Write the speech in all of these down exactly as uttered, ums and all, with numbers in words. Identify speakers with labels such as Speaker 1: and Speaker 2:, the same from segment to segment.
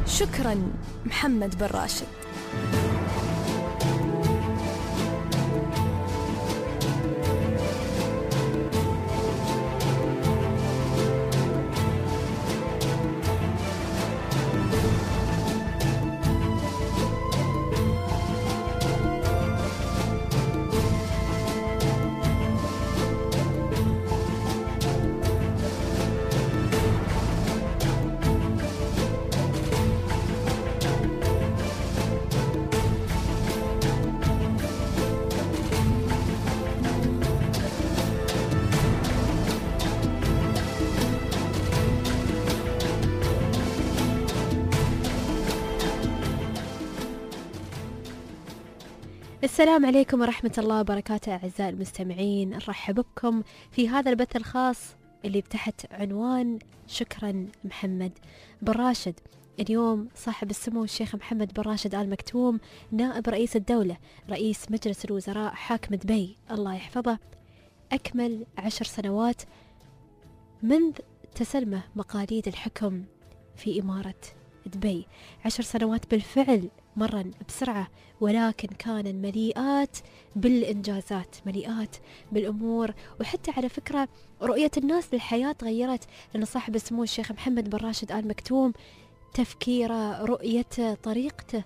Speaker 1: شكرا محمد بن راشد. السلام عليكم ورحمة الله وبركاته أعزائي المستمعين، نرحب بكم في هذا البث الخاص اللي تحت عنوان شكرا محمد بن راشد. اليوم صاحب السمو الشيخ محمد بن راشد آل مكتوم نائب رئيس الدولة رئيس مجلس الوزراء حاكم دبي الله يحفظه أكمل عشر سنوات منذ تسلمه مقاليد الحكم في إمارة دبي. عشر سنوات بالفعل مرن بسرعة، ولكن كان مليئات بالإنجازات، مليئات بالأمور، وحتى على فكرة رؤية الناس للحياة تغيرت، لأن صاحب السمو الشيخ محمد بن راشد آل مكتوم تفكيره، رؤيته، طريقته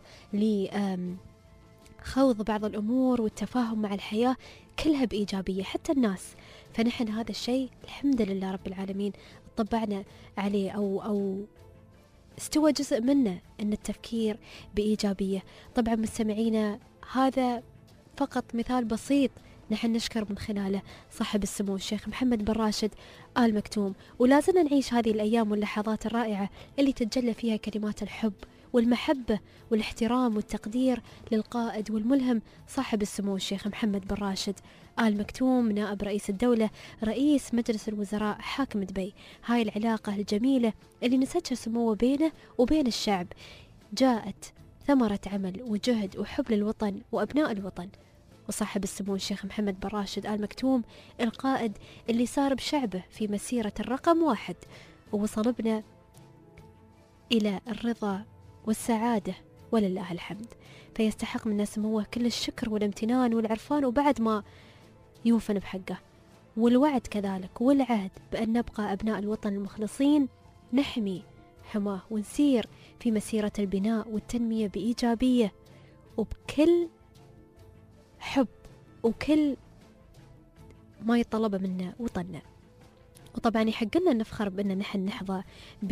Speaker 1: لخوض بعض الأمور والتفاهم مع الحياة كلها بإيجابية حتى الناس. فنحن هذا الشيء الحمد لله رب العالمين طبعنا عليه أو أو استوى جزء منه أن التفكير بإيجابية. طبعا مستمعينا هذا فقط مثال بسيط نحن نشكر من خلاله صاحب السمو الشيخ محمد بن راشد آل مكتوم، ولازلنا نعيش هذه الأيام واللحظات الرائعة اللي تتجلى فيها كلمات الحب والمحبة والاحترام والتقدير للقائد والملهم صاحب السمو الشيخ محمد بن راشد آل مكتوم نائب رئيس الدولة رئيس مجلس الوزراء حاكم دبي. هاي العلاقة الجميلة اللي نسجها سموه بينه وبين الشعب جاءت ثمرة عمل وجهد وحب للوطن وأبناء الوطن، وصاحب السمو الشيخ محمد بن راشد آل مكتوم القائد اللي صار بشعبه في مسيرة الرقم واحد ووصل بنا إلى الرضا والسعادة ولله الحمد. فيستحق منا سموه كل الشكر والامتنان والعرفان، وبعد ما يوفن بحقه والوعد كذلك والعهد بأن نبقى أبناء الوطن المخلصين نحمي حماه ونسير في مسيرة البناء والتنمية بإيجابية وبكل حب وكل ما يطلب منا وطننا. وطبعا يحق لنا نفخر بأن نحن نحظى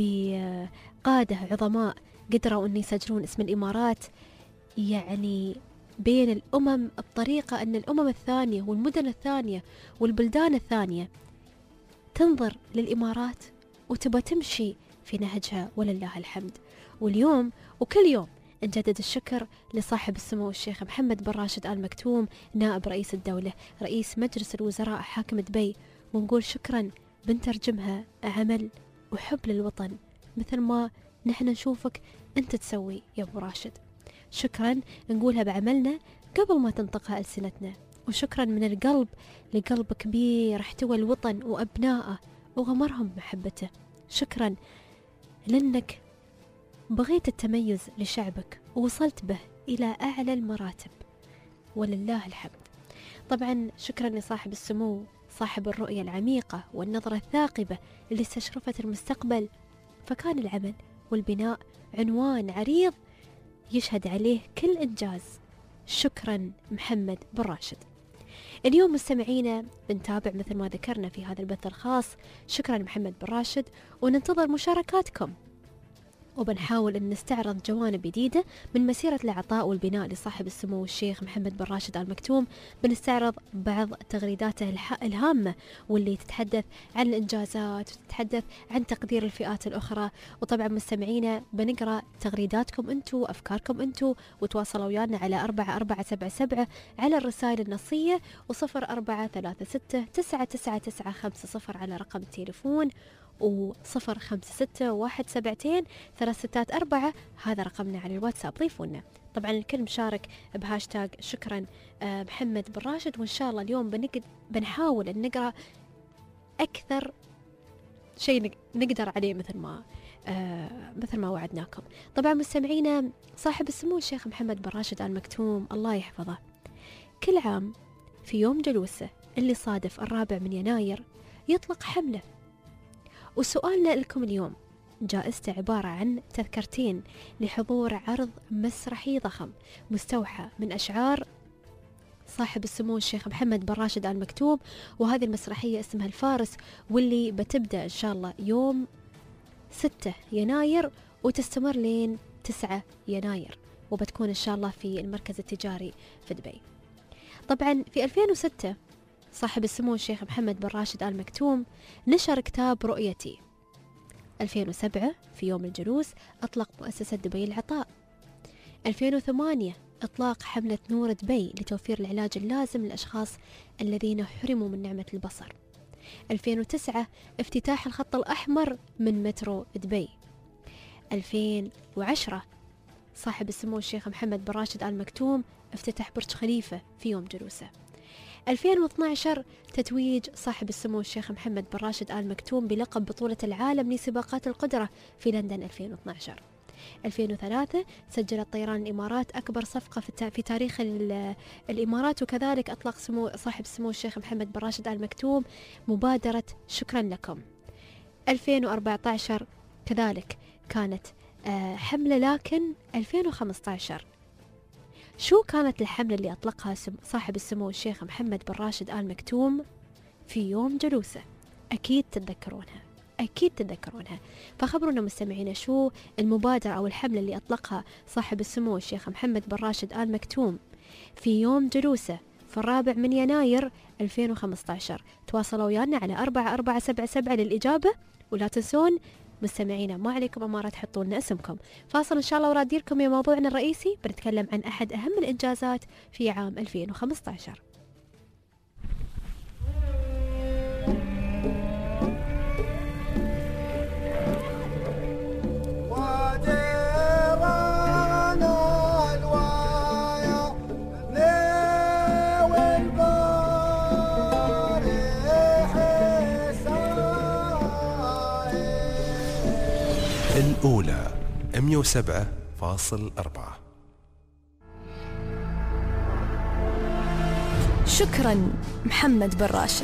Speaker 1: بقادة عظماء قدروا أن يسجلون اسم الإمارات يعني بين الأمم بطريقة أن الأمم الثانية والمدن الثانية والبلدان الثانية تنظر للإمارات وتبى تمشي في نهجها ولله الحمد. واليوم وكل يوم نجدد الشكر لصاحب السمو الشيخ محمد بن راشد آل مكتوم نائب رئيس الدولة رئيس مجلس الوزراء حاكم دبي، ونقول شكرا بنترجمها عمل وحب للوطن مثل ما نحن نشوفك أنت تسوي يا أبو راشد. شكرا نقولها بعملنا قبل ما تنطقها ألسنتنا، وشكرا من القلب لقلب كبير احتوى الوطن وأبنائه وغمرهم بمحبته. شكرا لأنك بغيت التميز لشعبك ووصلت به إلى أعلى المراتب ولله الحمد. طبعا شكرا لصاحب السمو صاحب الرؤية العميقة والنظرة الثاقبة اللي استشرفت المستقبل، فكان العمل والبناء عنوان عريض يشهد عليه كل إنجاز. شكرا محمد بن راشد. اليوم مستمعينا بنتابع مثل ما ذكرنا في هذا البث الخاص شكرا محمد بن راشد، وننتظر مشاركاتكم، وبنحاول أن نستعرض جوانب جديدة من مسيرة العطاء والبناء لصاحب السمو الشيخ محمد بن راشد آل مكتوم. بنستعرض بعض تغريداته الهامة واللي تتحدث عن الإنجازات وتتحدث عن تقدير الفئات الأخرى. وطبعا مستمعينا بنقرأ تغريداتكم أنتو أفكاركم أنتو، وتواصلوا ويانا على أربعة أربعة سبعة سبعة على الرسائل النصية، وصفر أربعة ثلاثة ستة تسعة تسعة تسعة خمسة صفر على رقم التليفون، وصفر خمسة ستة واحد سبعتين ثلاث ستات أربعة هذا رقمنا على الواتساب. ضيفونا. طبعا الكل مشارك بهاشتاج شكرا محمد بن راشد، وإن شاء الله اليوم بنقد بنحاول أن نقرأ أكثر شيء نقدر عليه مثل ما آه مثل ما وعدناكم. طبعا مستمعينا، صاحب السمو الشيخ محمد بن راشد آل مكتوم الله يحفظه كل عام في يوم جلوسه اللي صادف الرابع من يناير يطلق حملة، وسؤالنا لكم اليوم جائزته عبارة عن تذكرتين لحضور عرض مسرحي ضخم مستوحى من أشعار صاحب السمو الشيخ محمد بن راشد آل مكتوم، وهذه المسرحية اسمها الفارس، واللي بتبدأ إن شاء الله يوم ستة يناير وتستمر لين تسعة يناير، وبتكون إن شاء الله في المركز التجاري في دبي. طبعا في ألفين وستة صاحب السمو الشيخ محمد بن راشد آل مكتوم نشر كتاب رؤيتي. ألفين وسبعة في يوم الجلوس أطلق مؤسسة دبي العطاء. ألفين وثمانية إطلاق حملة نور دبي لتوفير العلاج اللازم للأشخاص الذين حرموا من نعمة البصر. ألفين وتسعة افتتاح الخط الأحمر من مترو دبي. ألفين وعشرة صاحب السمو الشيخ محمد بن راشد آل مكتوم افتتح برج خليفة في يوم جلوسه. ألفين واثني عشر تتويج صاحب السمو الشيخ محمد بن راشد آل مكتوم بلقب بطولة العالم لسباقات القدرة في لندن ألفين واثني عشر. ألفين وثلاثة سجلت طيران الإمارات أكبر صفقة في تاريخ الإمارات، وكذلك أطلق سمو صاحب السمو الشيخ محمد بن راشد آل مكتوم مبادرة شكرا لكم. ألفين وأربعة عشر كذلك كانت حملة، لكن ألفين وخمسة عشر شو كانت الحملة اللي أطلقها صاحب السمو الشيخ محمد بن راشد آل مكتوم في يوم جلوسه؟ أكيد تتذكرونها، أكيد تتذكرونها. فخبرونا مستمعينا شو المبادرة أو الحملة اللي أطلقها صاحب السمو الشيخ محمد بن راشد آل مكتوم في يوم جلوسه في الرابع من يناير ألفين وخمسة عشر. تواصلوا ويانا على أربعة أربعة سبعة سبعة للإجابة، ولا تنسون مستمعينا ما عليكم أمارة تحطوا لنا اسمكم. فاصل إن شاء الله وراديركم يا موضوعنا الرئيسي، بنتكلم عن أحد أهم الإنجازات في عام ألفين وخمسة عشر.
Speaker 2: الأولى مئة وسبعة فاصلة أربعة.
Speaker 3: شكرا محمد بن راشد.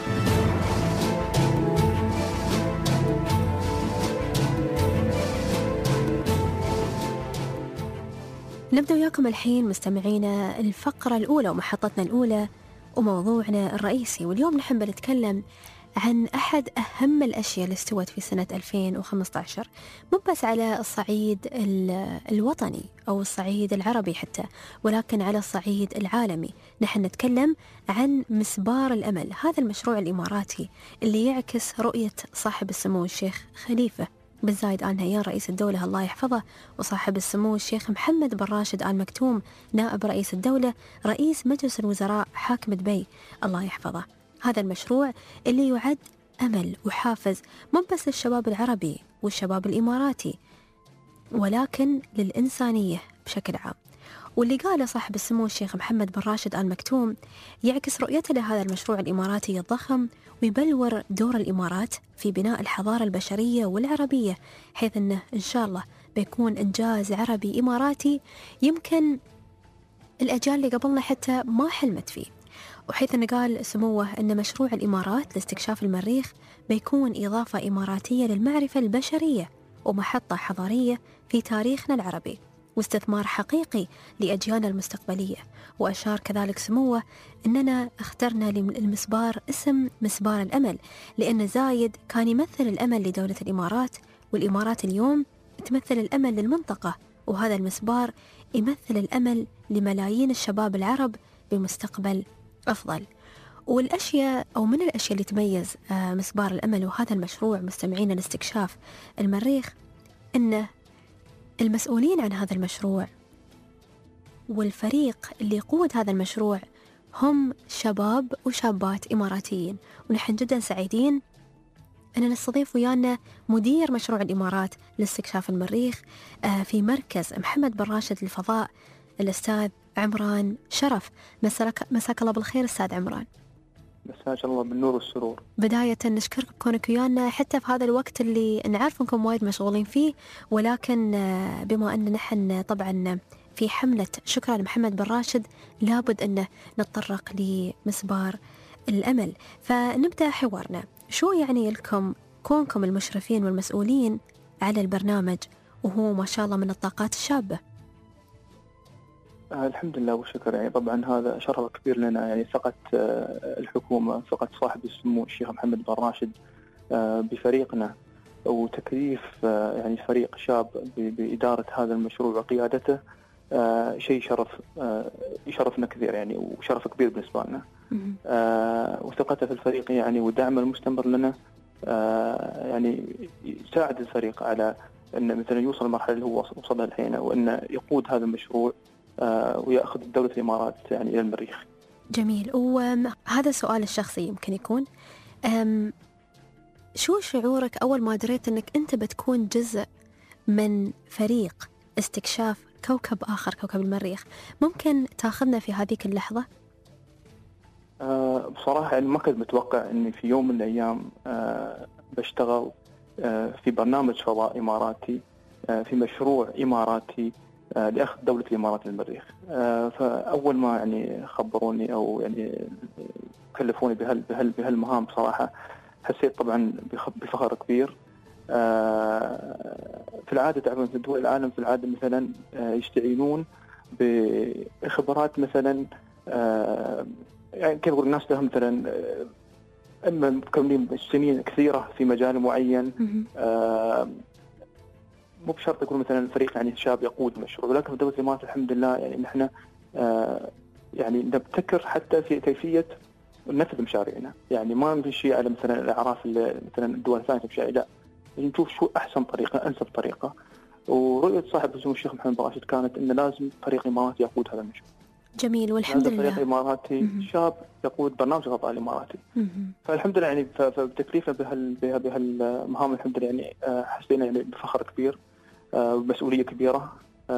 Speaker 1: نبدأ وياكم الحين مستمعينا الفقرة الأولى ومحطتنا الأولى وموضوعنا الرئيسي، واليوم نحب نتكلم عن أحد أهم الأشياء اللي استوت في سنة ألفين وخمسة عشر، مو بس على الصعيد الوطني أو الصعيد العربي حتى، ولكن على الصعيد العالمي. نحن نتكلم عن مسبار الأمل، هذا المشروع الإماراتي اللي يعكس رؤية صاحب السمو الشيخ خليفة بن زايد آل نهيان رئيس الدولة الله يحفظه، وصاحب السمو الشيخ محمد بن راشد آل مكتوم نائب رئيس الدولة رئيس مجلس الوزراء حاكم دبي الله يحفظه. هذا المشروع اللي يعد أمل وحافز مو بس للشباب العربي والشباب الإماراتي، ولكن للإنسانية بشكل عام. واللي قاله صاحب السمو الشيخ محمد بن راشد آل مكتوم يعكس رؤيته لهذا المشروع الإماراتي الضخم، ويبلور دور الإمارات في بناء الحضارة البشرية والعربية، حيث أنه إن شاء الله بيكون إنجاز عربي إماراتي يمكن الأجيال اللي قبلنا حتى ما حلمت فيه. وحيث أنه قال سموه أن مشروع الإمارات لاستكشاف المريخ بيكون إضافة إماراتية للمعرفة البشرية ومحطة حضارية في تاريخنا العربي، واستثمار حقيقي لأجيالنا المستقبلية. وأشار كذلك سموه أننا اخترنا للمسبار اسم مسبار الأمل، لأن زايد كان يمثل الأمل لدولة الإمارات، والإمارات اليوم تمثل الأمل للمنطقة، وهذا المسبار يمثل الأمل لملايين الشباب العرب بمستقبل أفضل. والأشياء أو من الأشياء اللي تميز مسبار الأمل وهذا المشروع مستمعين لاستكشاف المريخ، أن المسؤولين عن هذا المشروع والفريق اللي يقود هذا المشروع هم شباب وشابات إماراتيين. ونحن جدا سعيدين أن نستضيف ويانا مدير مشروع الإمارات لاستكشاف المريخ في مركز محمد بن راشد للفضاء، الأستاذ عمران شرف. مساك الله بالخير أستاذ عمران.
Speaker 4: بس ما شاء الله بالنور والسرور.
Speaker 1: بداية نشكرك بكونك ويانا حتى في هذا الوقت اللي نعرف انكم وايد مشغولين فيه، ولكن بما ان نحن طبعا في حملة شكرا لمحمد بن راشد لابد أن نتطرق لمسبار الأمل. فنبدأ حوارنا. شو يعني لكم كونكم المشرفين والمسؤولين على البرنامج وهو ما شاء الله من الطاقات الشابة؟
Speaker 4: آه الحمد لله والشكر. يعني طبعا هذا شرف كبير لنا، يعني ثقة آه الحكومة، ثقة صاحب السمو الشيخ محمد بن راشد آه بفريقنا، وتكليف آه يعني فريق شاب بإدارة هذا المشروع وقيادته آه شيء شرف آه يشرفنا كثير يعني، وشرف كبير بالنسبة لنا. آه وثقته في الفريق يعني ودعمه المستمر لنا آه يعني يساعد الفريق على أن مثلا يوصل المرحلة اللي هو وصلها الحين، وأن يقود هذا المشروع آه ويأخذ دولة الإمارات يعني إلى المريخ.
Speaker 1: جميل. وهذا السؤال الشخصي يمكن يكون أم شو شعورك أول ما دريت أنك أنت بتكون جزء من فريق استكشاف كوكب آخر، كوكب المريخ؟ ممكن تاخذنا في هذيك اللحظة؟
Speaker 4: أه بصراحة يعني ما كنت متوقع أني في يوم من الأيام أه بشتغل أه في برنامج فضاء إماراتي، أه في مشروع إماراتي أه لأخذ دولة الإمارات للمريخ. أه فأول ما يعني خبروني أو يعني كلفوني بهال بهال بهالمهام بصراحة حسيت طبعا بفخر كبير. أه في العادة تعرفون في دول العالم في العادة مثلا أه يستعينون بخبرات مثلا أه يعني كيف أقول الناس لهم مثلا إما مكملين سنين كثيرة في مجال معين، آه مو بشرط يكون مثلا الفريق يعني شاب يقود مشروع، ولكن في دولة الإمارات الحمد لله يعني نحن آه يعني نبتكر حتى في كيفية نفذ مشاريعنا. يعني ما نمشي على مثلا الأعراف مثلا الدول الثانية مشاريع، لا نشوف شو أحسن طريقة أنسب طريقة. ورؤية صاحب السمو الشيخ محمد بن راشد كانت إن لازم فريق إماراتي يقود هذا المشروع.
Speaker 1: جميل. والحمد لله
Speaker 4: فريق إماراتي مم. شاب يقود برنامج الفضاء الإماراتي. مم. فالحمد لله يعني فبتكليفنا بهال بهالمهام الحمد لله يعني حسينا يعني بفخر كبير ومسؤولية كبيرة.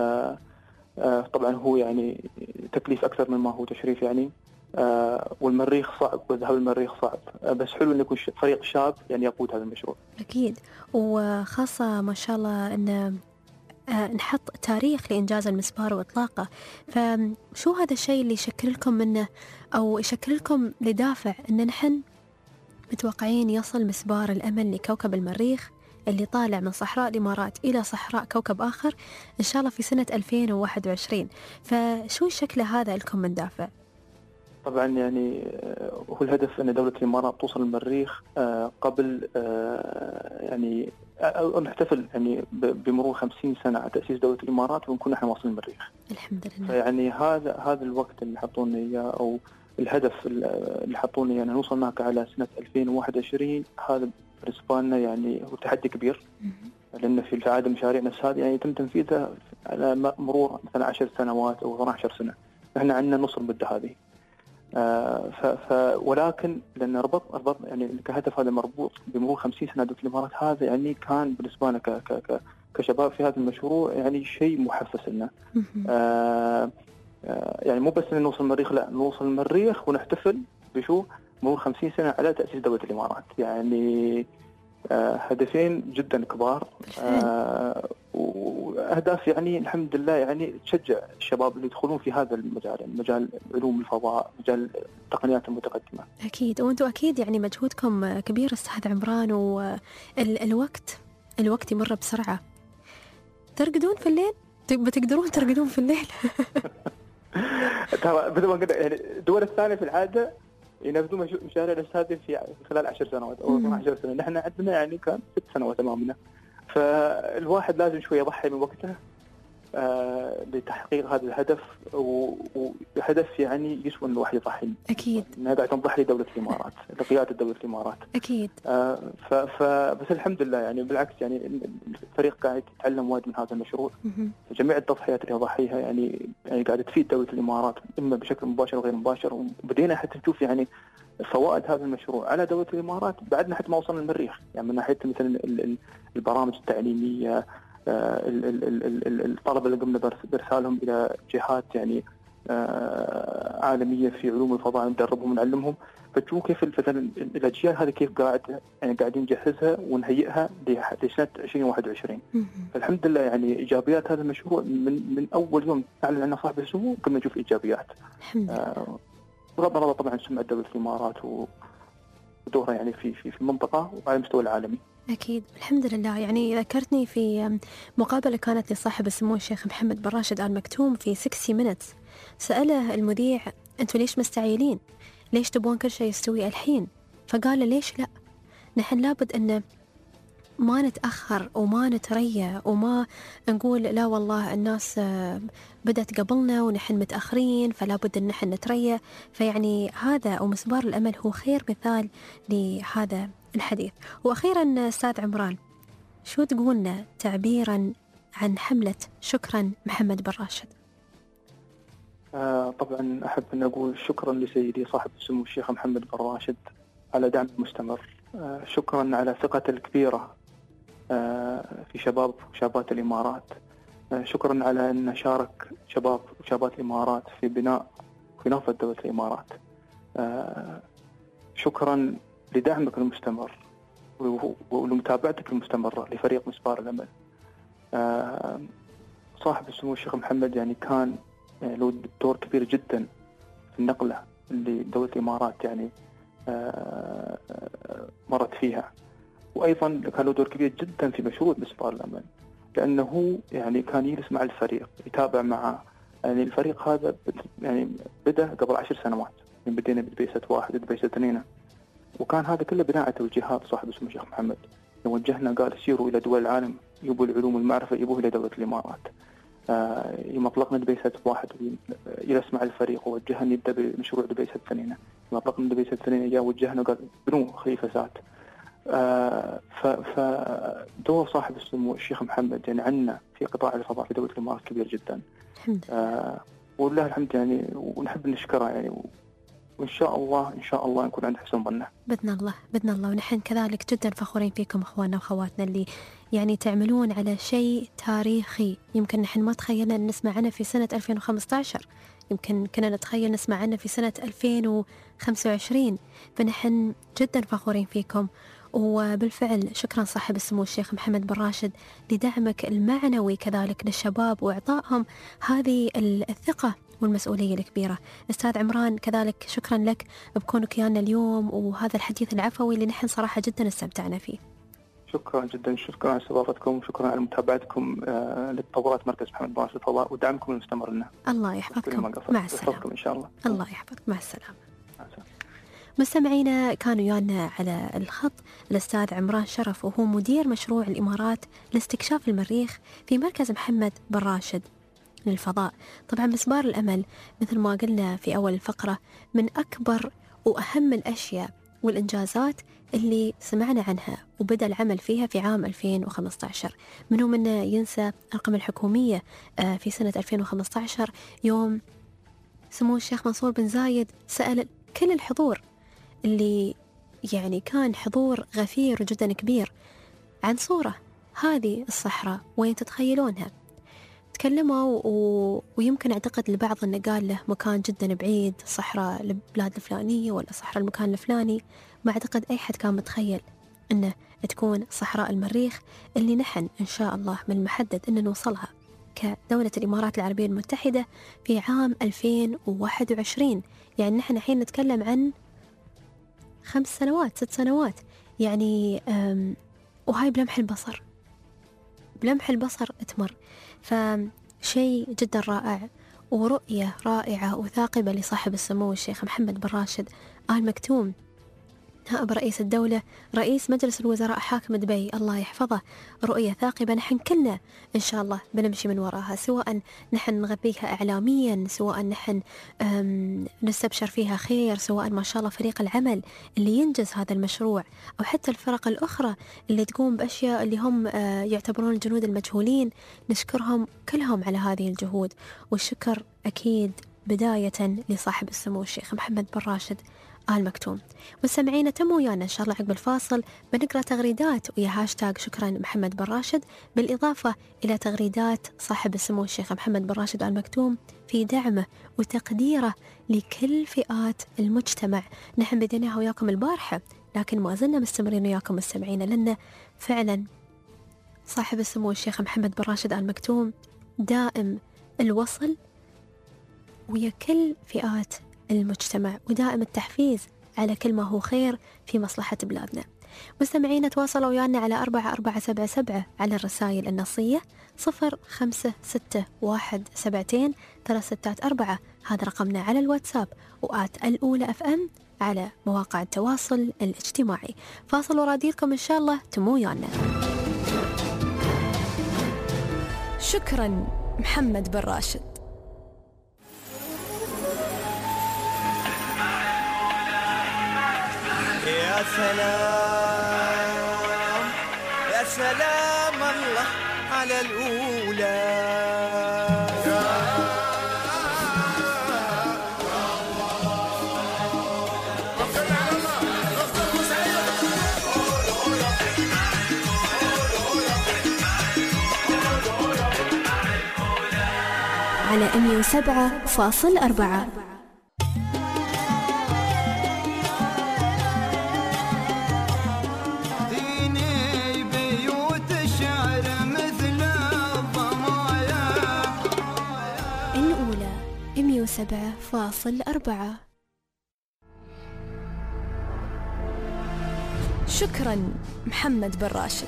Speaker 4: طبعا هو يعني تكليف أكثر من ما هو تشريف يعني، والمريخ صعب والذهاب المريخ صعب، بس حلو إن يكون فريق شاب يعني يقود هذا المشروع.
Speaker 1: أكيد. وخاصة ما شاء الله إن نحط تاريخ لإنجاز المسبار وإطلاقه. فشو هذا الشيء اللي يشكل لكم منه أو يشكل لكم لدافع أن نحن متوقعين يصل مسبار الأمل لكوكب المريخ اللي طالع من صحراء الإمارات إلى صحراء كوكب آخر إن شاء الله في سنة ألفين وواحد وعشرين؟ فشو الشكل هذا لكم من دافع؟
Speaker 4: طبعا يعني هو الهدف أن دولة الإمارات توصل المريخ قبل يعني أو نحتفل يعني بمرور خمسين سنة على تأسيس دولة الإمارات ونكون نحن واصلين المريخ.
Speaker 1: الحمد لله.
Speaker 4: فيعني هذا هذا الوقت اللي حطونا إياه أو الهدف اللي حطونا إياه يعني نوصل هناك على سنة ألفين وواحد وعشرين، هذا بالنسبة لنا يعني هو تحدي كبير. لأن في العادة مشاريعنا هذه يعني يتم تنفيذها على مرور مثلا عشر سنوات أو اثنا عشر سنة، إحنا عندنا نص المدة هذه. آه ف ف ولكن لأن ربط ربط يعني كهدف هذا مربوط بمرور خمسين سنة دولة الإمارات، هذا يعني كان بالنسبة لنا ك ك كشباب في هذا المشروع يعني شيء محفز لنا. آه آه يعني مو بس نوصل المريخ، لا نوصل المريخ ونحتفل بشو مرور خمسين سنة على تأسيس دولة الإمارات. يعني آه هدفين جدا كبار آه وأهداف يعني الحمد لله يعني تشجع الشباب اللي يدخلون في هذا المجال، يعني مجال علوم الفضاء، مجال التقنيات المتقدمة.
Speaker 1: أكيد. وأنتم أكيد يعني مجهودكم كبير أستاذ عمران، والوقت الوقت يمر بسرعة. ترقدون في الليل؟ بتقدرون ترقدون في الليل؟
Speaker 4: ترى مثل ما قلنا يعني الدول الثانية في العادة ينفذون مشاريع الأستاذ في خلال عشر سنوات أو اثنا عشر سنة، نحن عندنا يعني كان ست سنوات أمامنا. فالواحد لازم شوي يضحي من وقته آه لتحقيق هذا الهدف، وهدف يعني يسوى أن الواحد يضحي.
Speaker 1: أكيد.
Speaker 4: إنها قاعد تضحي دولة الإمارات لقيادة دولة الإمارات.
Speaker 1: أكيد.
Speaker 4: آه فبس الحمد لله يعني بالعكس يعني الفريق قاعد يتعلم وايد من هذا المشروع. جميع التضحيات اللي يضحيها يعني يعني قاعدة تفيد دولة الإمارات إما بشكل مباشر وغير مباشر، وبدينا حتى نشوف يعني فوائد هذا المشروع على دولة الإمارات بعدنا حتى ما وصلنا المريخ. يعني من ناحية مثلا البرامج التعليمية، الطلبة اللي قمنا بإرسالهم إلى جهات يعني عالمية في علوم الفضاء ندربهم ونعلمهم. فتشوفوا كيف مثلا الأجيال هذه كيف قاعد يعني قاعدين نجهزها ونهيئها لسنة عشرين واحد وعشرين. فالحمد لله يعني إيجابيات هذا المشروع من من أول يوم أعلن عنه صاحب السمو كنا نشوف إيجابيات.
Speaker 1: الحمد لله.
Speaker 4: بغض النظر طبعا سمعة دولة الإمارات ودورها يعني في في في المنطقة وعلى المستوى العالمي.
Speaker 1: أكيد الحمد لله. يعني ذكرتني في مقابلة كانت لصاحب السمو الشيخ محمد بن راشد آل مكتوم في ستين مينتس، سأله المذيع أنتوا ليش مستعجلين؟ ليش تبون كل شيء يستوي الحين؟ فقال ليش لا، نحن لابد أن ما نتأخر وما نتريا وما نقول لا والله الناس بدأت قبلنا ونحن متأخرين فلا بد أن نحن نتريا. فيعني هذا ومسبار الأمل هو خير مثال لهذا الحديث. وأخيرا أستاذ عمران، شو تقولنا تعبيرا عن حملة شكرا محمد بن راشد؟
Speaker 4: آه طبعا أحب أن أقول شكرا لسيدي صاحب السمو الشيخ محمد بن راشد على دعم المستمر. آه شكرا على ثقته الكبيرة آه في شباب وشابات الإمارات. آه شكرا على أن شارك شباب وشابات الإمارات في بناء خلافة دولة الإمارات. آه شكرا لدعمك المستمر ولمتابعتك المستمرة لفريق مسبار الأمل. آه صاحب السمو الشيخ محمد يعني كان يعني له دور كبير جدا في النقلة اللي دولة الإمارات يعني آه مرت فيها، وأيضا كان له دور كبير جدا في مشروع مسبار الأمل، لأنه يعني كان يجلس مع الفريق يتابع مع يعني الفريق هذا يعني بدأ قبل عشر سنوات من بدينا بدبيسة واحد بدبيسة اثنين، وكان هذا كله بناء توجيهات صاحب السمو الشيخ محمد. وجهنا قال سيروا إلى دول العالم يبوا العلوم والمعرفة يبوه إلى دولة الإمارات. آه يوم أطلقنا دبيسة واحد يجلس مع الفريق ووجهنا نبدأ بمشروع دبيسة اثنين. يوم أطلقنا دبيسة اثنين جاء وجهنا قال بنو خليفة سات. آه فدور صاحب السمو الشيخ محمد يعني عنا في قطاع الفضاء في دولة الإمارات كبير جدا. آه والله الحمد يعني ونحب نشكره يعني، وإن شاء الله إن شاء الله نكون عند حسن ظنه
Speaker 1: بإذن الله بإذن الله. ونحن كذلك جدا فخورين فيكم أخواننا وأخواتنا اللي يعني تعملون على شيء تاريخي. يمكن نحن ما تخيلنا أن نسمع عنه في سنة ألفين وخمسة عشر، يمكن كنا نتخيل نسمع عنه في سنة ألفين وخمسة وعشرين. فنحن جدا فخورين فيكم، وبالفعل شكرا صاحب السمو الشيخ محمد بن راشد لدعمك المعنوي كذلك للشباب وإعطائهم هذه الثقة والمسؤولية الكبيرة. أستاذ عمران كذلك شكرا لك بكونك ويانا اليوم وهذا الحديث العفوي اللي نحن صراحة جدا استمتعنا فيه.
Speaker 4: شكرا جدا، شكرا على استضافتكم وشكرا على متابعتكم آه لتطورات مركز محمد بن راشد الفضاء ودعمكم المستمر لنا.
Speaker 1: الله يحفظكم، مع السلامة
Speaker 4: إن شاء الله.
Speaker 1: الله يحفظك، مع السلامة. مستمعينا كانوا ويانا على الخط الأستاذ عمران شرف، وهو مدير مشروع الإمارات لاستكشاف المريخ في مركز محمد بن راشد للفضاء. طبعا مسبار الأمل مثل ما قلنا في أول الفقرة من أكبر وأهم الأشياء والإنجازات اللي سمعنا عنها وبدأ العمل فيها في عام ألفين وخمسة عشر. منو منا ينسى الرقم الحكومية في سنة ألفين وخمسة عشر يوم سمو الشيخ منصور بن زايد سأل كل الحضور اللي يعني كان حضور غفير جدا كبير عن صورة هذه الصحراء وين تتخيلونها. تكلموا و... ويمكن أعتقد البعض أنه قال له مكان جدا بعيد، صحراء البلاد الفلانية ولا صحراء المكان الفلاني. ما أعتقد أي حد كان متخيل أنه تكون صحراء المريخ اللي نحن إن شاء الله من المحدد أن نوصلها كدولة الإمارات العربية المتحدة في عام ألفين وواحد وعشرين. يعني نحن الحين نتكلم عن خمس سنوات ست سنوات يعني، وهاي بلمح البصر بلمح البصر تمر. فشيء جدا رائع ورؤية رائعة وثاقبة لصاحب السمو الشيخ محمد بن راشد آل مكتوم نائب رئيس الدولة رئيس مجلس الوزراء حاكم دبي الله يحفظه. رؤية ثاقبة نحن كلنا إن شاء الله بنمشي من وراها، سواء نحن نغذيها إعلاميا، سواء نحن نستبشر فيها خير، سواء ما شاء الله فريق العمل اللي ينجز هذا المشروع، أو حتى الفرق الأخرى اللي تقوم بأشياء اللي هم يعتبرون الجنود المجهولين. نشكرهم كلهم على هذه الجهود، والشكر أكيد بداية لصاحب السمو الشيخ محمد بن راشد آل مكتوم. مستمعينا تموا ويانا إن شاء الله عقب الفاصل بنقرأ تغريدات ويا هاشتاج شكرا محمد بن راشد، بالإضافة إلى تغريدات صاحب السمو الشيخ محمد بن راشد آل مكتوم في دعمه وتقديره لكل فئات المجتمع. نحن بديناها وياكم البارحة، لكن ما زلنا مستمرين وياكم مستمعينا، لأن فعلا صاحب السمو الشيخ محمد بن راشد آل مكتوم دائم الوصل ويا كل فئات المجتمع، ودائم التحفيز على كل ما هو خير في مصلحة بلادنا. مستمعين تواصلوا ويانا على أربعة أربعة سبعة سبعة على الرسائل النصية صفر خمسة ستة واحد سبعتين ثلاث ستات أربعة، هذا رقمنا على الواتساب، وآت الأولى أف أم على مواقع التواصل الاجتماعي. فاصل وراديكم إن شاء الله تمو ويانا.
Speaker 3: شكرا محمد بن راشد.
Speaker 5: يا سلام يا سلام الله على الأولى.
Speaker 1: على مية وسبعة فاصل أربعة. سبعة فاصل أربعة.
Speaker 3: شكرا محمد بن راشد.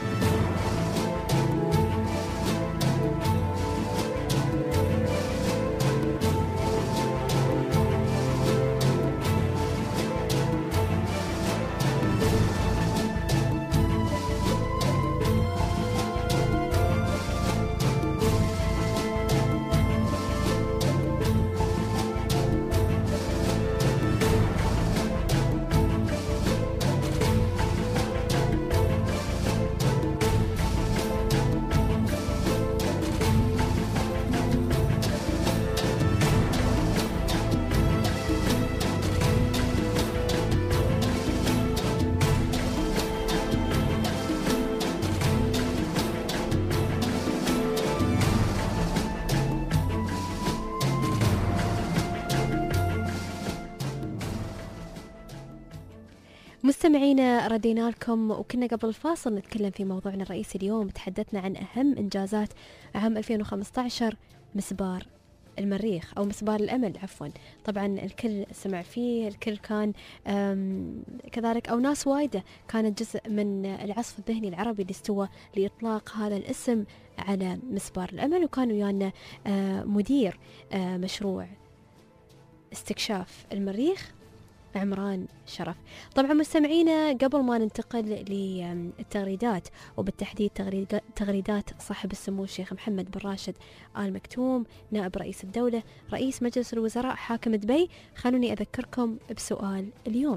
Speaker 1: مستمعينا ردينا لكم، وكنا قبل الفاصل نتكلم في موضوعنا الرئيسي اليوم. تحدثنا عن أهم إنجازات عام ألفين وخمسة عشر، مسبار المريخ أو مسبار الأمل عفوا. طبعا الكل سمع فيه، الكل كان كذلك أو ناس وايدة كانت جزء من العصف الذهني العربي اللي استوى لإطلاق هذا الاسم على مسبار الأمل، وكان ويانا مدير مشروع استكشاف المريخ عمران شرف. طبعا مستمعينا قبل ما ننتقل للتغريدات وبالتحديد تغريدات صاحب السمو الشيخ محمد بن راشد آل مكتوم نائب رئيس الدولة رئيس مجلس الوزراء حاكم دبي، خلوني أذكركم بسؤال اليوم.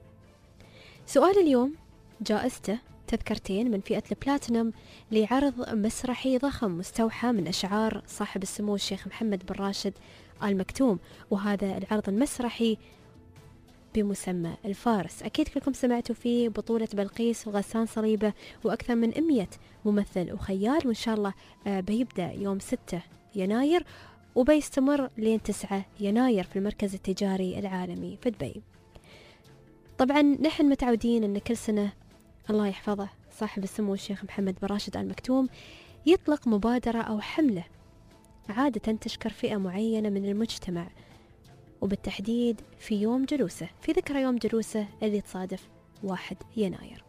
Speaker 1: سؤال اليوم جائزته تذكرتين من فئة البلاتينوم لعرض مسرحي ضخم مستوحى من أشعار صاحب السمو الشيخ محمد بن راشد آل مكتوم، وهذا العرض المسرحي بمسمى الفارس. أكيد كلكم سمعتوا فيه بطولة بلقيس وغسان صليبة وأكثر من مئة ممثل وخيال، وإن شاء الله بيبدأ يوم ستة يناير وبيستمر لين تسعة يناير في المركز التجاري العالمي في دبي. طبعا نحن متعودين أن كل سنة الله يحفظه صاحب السمو الشيخ محمد بن راشد آل مكتوم يطلق مبادرة أو حملة عادة تشكر فئة معينة من المجتمع، وبالتحديد في يوم جلوسه، في ذكرى يوم جلوسه اللي تصادف واحد يناير.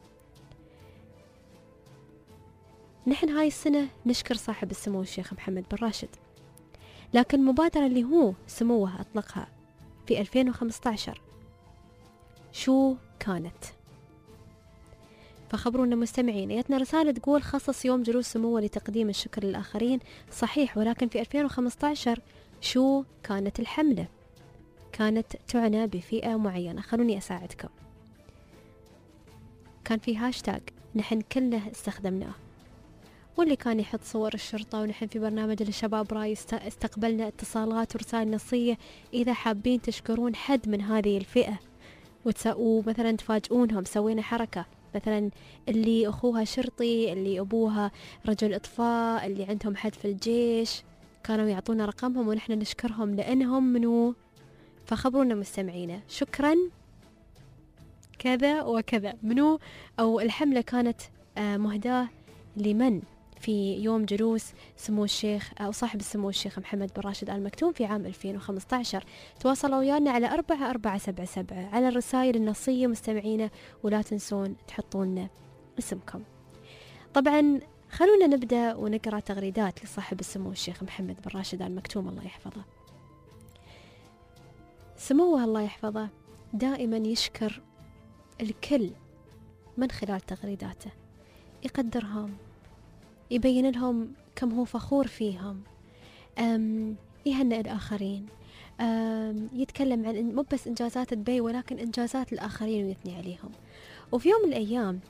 Speaker 1: نحن هاي السنة نشكر صاحب السمو الشيخ محمد بن راشد، لكن المبادرة اللي هو سموه أطلقها في ألفين وخمسة عشر شو كانت؟ فخبرونا مستمعين. ياتنا رسالة تقول خصص يوم جلوس سموه لتقديم الشكر للآخرين، صحيح، ولكن في ألفين وخمسة عشر شو كانت الحملة؟ كانت تعنى بفئة معينة. خلوني أساعدكم. كان في هاشتاج نحن كله استخدمناه، واللي كان يحط صور الشرطة، ونحن في برنامج الشباب راي استقبلنا اتصالات ورسائل نصية إذا حابين تشكرون حد من هذه الفئة وتس... ومثلا تفاجئونهم سوينا حركة، مثلا اللي أخوها شرطي، اللي أبوها رجل إطفاء، اللي عندهم حد في الجيش، كانوا يعطونا رقمهم ونحن نشكرهم لأنهم منو. فخبرونا مستمعينا شكرا كذا وكذا منو. أو الحملة كانت مهداة لمن في يوم جلوس سمو الشيخ أو صاحب السمو الشيخ محمد بن راشد آل مكتوم في عام ألفين وخمسة عشر. تواصلوا ويانا على أربعة أربعة سبعة سبعة على الرسائل النصية مستمعينا، ولا تنسون تحطون اسمكم. طبعا خلونا نبدأ ونقرأ تغريدات لصاحب السمو الشيخ محمد بن راشد آل مكتوم الله يحفظه. سموه الله يحفظه دائما يشكر الكل من خلال تغريداته، يقدرهم، يبين لهم كم هو فخور فيهم، يهنئ الآخرين، يتكلم عن مو بس إنجازات دبي ولكن إنجازات الآخرين ويثني عليهم. وفي يوم من الأيام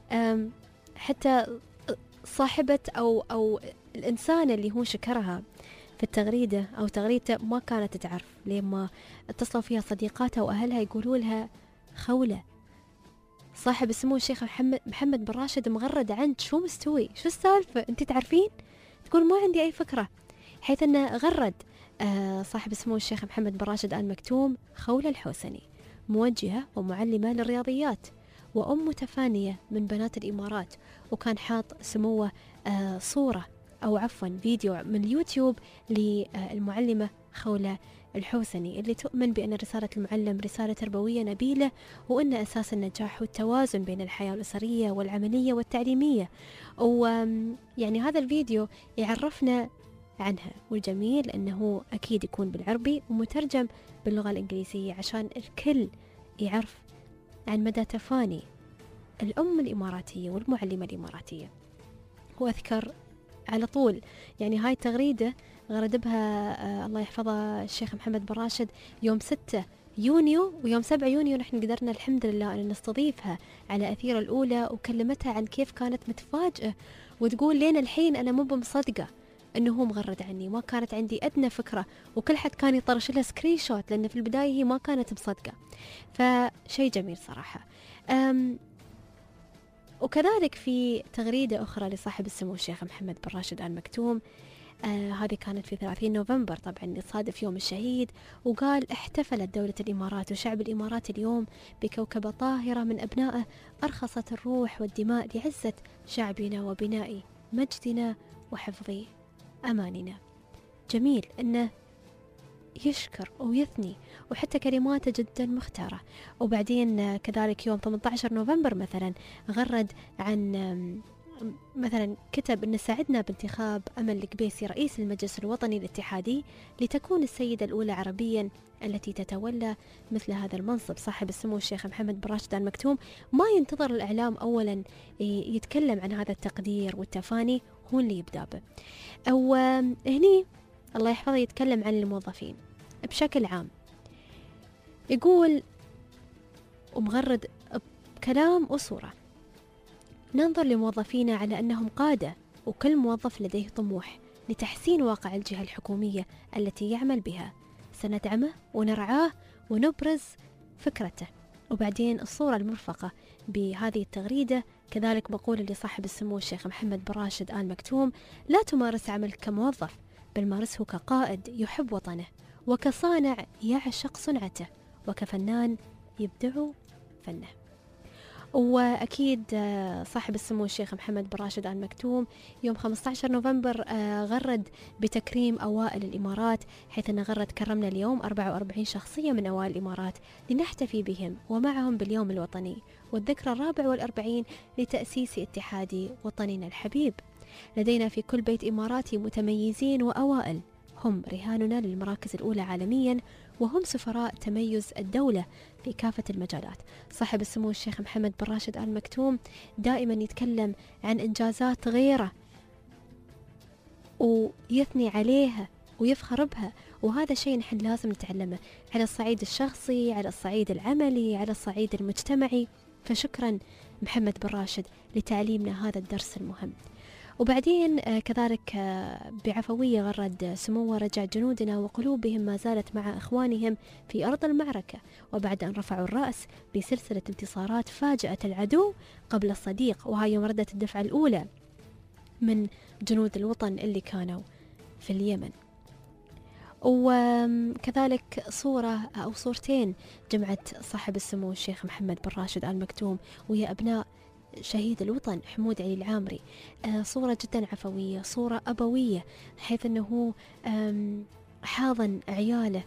Speaker 1: حتى صاحبة أو أو الإنسانة اللي هو شكرها في التغريدة أو تغريدته ما كانت تعرف، لما اتصلوا فيها صديقاتها وأهلها يقولوا لها خولة صاحب السمو الشيخ محمد محمد بن راشد مغرد عنك، شو مستوي، شو السالفة، انت تعرفين؟ تقول ما عندي أي فكرة، حيث أنه غرد آه صاحب السمو الشيخ محمد بن راشد آل مكتوم خولة الحوسني، موجهة ومعلمة للرياضيات وأم متفانية من بنات الإمارات، وكان حاط سموه آه صورة أو عفوا فيديو من اليوتيوب للمعلمة خولة الحوسني اللي تؤمن بأن رسالة المعلم رسالة تربوية نبيلة، وأن أساس النجاح والتوازن بين الحياة الأسرية والعملية والتعليمية. ويعني هذا الفيديو يعرفنا عنها، والجميل أنه أكيد يكون بالعربي ومترجم باللغة الإنجليزية عشان الكل يعرف عن مدى تفاني الأم الإماراتية والمعلمة الإماراتية. وأذكر على طول يعني هاي التغريدة غرد بها آه الله يحفظه الشيخ محمد بن راشد يوم ستة يونيو، ويوم سبعة يونيو نحن قدرنا الحمد لله أن نستضيفها على أثير الأولى، وكلمتها عن كيف كانت متفاجئة وتقول لين الحين أنا مو بمصدقة أنه هو مغرد عني، ما كانت عندي أدنى فكرة، وكل حد كان يطرش لها سكرين شوت لأن في البداية هي ما كانت مصدقة. فشيء جميل صراحة. أم وكذلك في تغريدة أخرى لصاحب السمو الشيخ محمد بن راشد آل مكتوم، آه هذه كانت في ثلاثين نوفمبر طبعا يصادف يوم الشهيد، وقال احتفلت دولة الإمارات وشعب الإمارات اليوم بكوكبة طاهرة من أبنائه أرخصت الروح والدماء لعزة شعبنا وبناء مجدنا وحفظ أماننا. جميل أنه يشكر ويثني، وحتى كلماته جدا مختارة. وبعدين كذلك يوم ثمانية عشر نوفمبر مثلا غرد عن مثلا كتب أن ساعدنا بانتخاب أمل القبيسي رئيس المجلس الوطني الاتحادي لتكون السيدة الأولى عربيا التي تتولى مثل هذا المنصب. صاحب السمو الشيخ محمد بن راشد آل مكتوم ما ينتظر الإعلام أولا يتكلم عن هذا التقدير والتفاني، هو اللي يبدأ به. أو هني الله يحفظه يتكلم عن الموظفين بشكل عام، يقول ومغرد بكلام وصورة: ننظر لموظفينا على أنهم قادة، وكل موظف لديه طموح لتحسين واقع الجهة الحكومية التي يعمل بها، سندعمه ونرعاه ونبرز فكرته. وبعدين الصورة المرفقة بهذه التغريدة كذلك مقولة لصاحب السمو الشيخ محمد بن راشد آل مكتوم: لا تمارس عمل كموظف، بل مارسه كقائد يحب وطنه، وكصانع يعشق صنعته، وكفنان يبدع فنه. وأكيد صاحب السمو الشيخ محمد بن راشد آل مكتوم يوم خمسة عشر نوفمبر غرد بتكريم أوائل الإمارات، حيث أن غرد كرمنا اليوم أربعة وأربعين شخصية من أوائل الإمارات لنحتفي بهم ومعهم باليوم الوطني والذكرى الرابع والأربعين لتأسيس اتحاد وطننا الحبيب. لدينا في كل بيت إماراتي متميزين وأوائل هم رهاننا للمراكز الأولى عالميا، وهم سفراء تميز الدولة في كافة المجالات. صاحب السمو الشيخ محمد بن راشد آل مكتوم دائما يتكلم عن إنجازات غيره ويثني عليها ويفخر بها، وهذا شيء نحن لازم نتعلمه على الصعيد الشخصي، على الصعيد العملي، على الصعيد المجتمعي. فشكرا محمد بن راشد لتعليمنا هذا الدرس المهم. وبعدين آه كذلك آه بعفوية غرد سموه: رجع جنودنا وقلوبهم ما زالت مع إخوانهم في أرض المعركة، وبعد أن رفعوا الرأس بسلسلة انتصارات فاجأت العدو قبل الصديق. وهاي يوم ردت الدفعة الأولى من جنود الوطن اللي كانوا في اليمن. وكذلك صورة أو صورتين جمعت صاحب السمو الشيخ محمد بن راشد آل مكتوم ويا أبناء شهيد الوطن حمود علي العامري. صورة جدا عفوية، صورة أبوية، حيث أنه حاضن عياله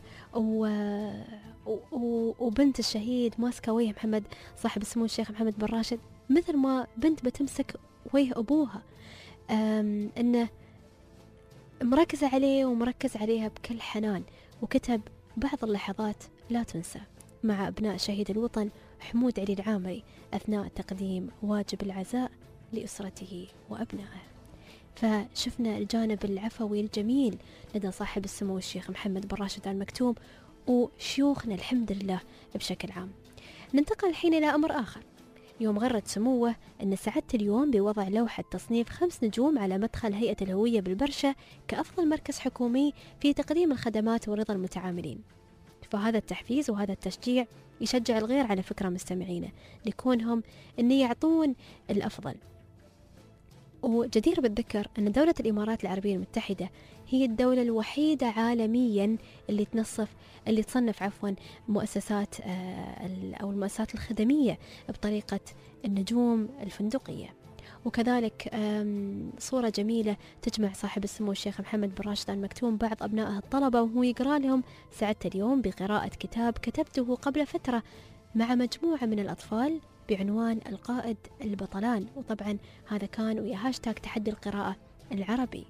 Speaker 1: وبنت الشهيد ماسكة وجه محمد صاحب السمو الشيخ محمد بن راشد مثل ما بنت بتمسك وجه أبوها. أنه مركز عليه ومركز عليها بكل حنان، وكتب بعض اللحظات لا تنسى مع أبناء شهيد الوطن حمود علي العامري أثناء تقديم واجب العزاء لأسرته وأبنائه. فشفنا الجانب العفوي الجميل لدى صاحب السمو الشيخ محمد بن راشد آل مكتوم وشيوخنا الحمد لله بشكل عام. ننتقل الحين إلى أمر آخر. يوم غرد سموه أن سعدت اليوم بوضع لوحة تصنيف خمس نجوم على مدخل هيئة الهوية بالبرشة كأفضل مركز حكومي في تقديم الخدمات ورضا المتعاملين. فهذا التحفيز وهذا التشجيع يشجع الغير على فكرة مستمعينا لكونهم أن يعطون الأفضل. وجدير بالذكر أن دولة الإمارات العربية المتحدة هي الدولة الوحيدة عالميا اللي تنصف اللي تصنف عفوا مؤسسات أو المؤسسات الخدمية بطريقة النجوم الفندقية. وكذلك صورة جميلة تجمع صاحب السمو الشيخ محمد بن راشد آل مكتوم بعض أبنائه الطلبة وهو يقرأ لهم: سعدت اليوم بقراءة كتاب كتبته قبل فترة مع مجموعة من الأطفال بعنوان القائد البطلان. وطبعا هذا كان ويا هاشتاج تحدي القراءة العربي.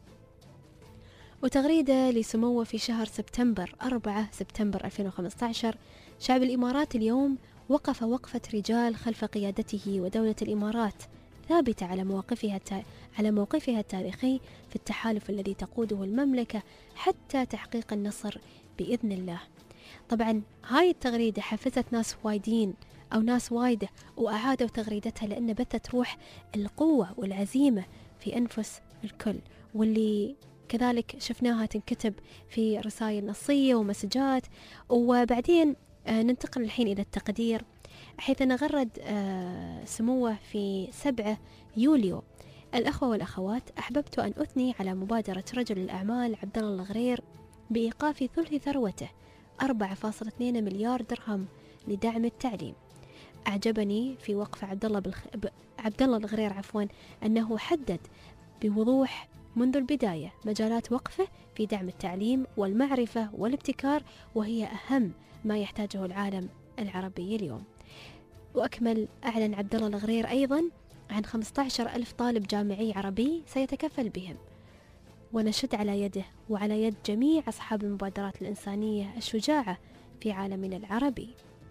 Speaker 1: وتغريدة لسموه في شهر سبتمبر أربعة سبتمبر ألفين وخمسة عشر: شعب الإمارات اليوم وقف وقفة رجال خلف قيادته، ودولة الإمارات ثابتة على موقفها على موقفها التاريخي في التحالف الذي تقوده المملكة حتى تحقيق النصر بإذن الله. طبعا هاي التغريدة حفزت ناس وايدين أو ناس وايدة وأعادوا تغريدتها لأن بثت روح القوة والعزيمة في أنفس الكل، واللي كذلك شفناها تنكتب في رسائل نصية ومسجات. وبعدين ننتقل الحين إلى التقدير، حيث نغرد سموه في سبعة يوليو: الأخوة والأخوات، أحببت أن أثني على مبادرة رجل الأعمال عبد الله الغرير بإيقاف ثلث ثروته أربعة فاصلة اثنين مليار درهم لدعم التعليم. أعجبني في وقف عبد الله بالخ... ب... عبد الله الغرير عفوا أنه حدد بوضوح منذ البداية مجالات وقفه في دعم التعليم والمعرفة والابتكار، وهي أهم ما يحتاجه العالم العربي اليوم. وأكمل أعلن عبد الله الغرير أيضا عن خمسة عشر ألف طالب جامعي عربي سيتكفل بهم، ونشد على يده وعلى يد جميع أصحاب المبادرات الإنسانية الشجاعة في عالمنا العربي.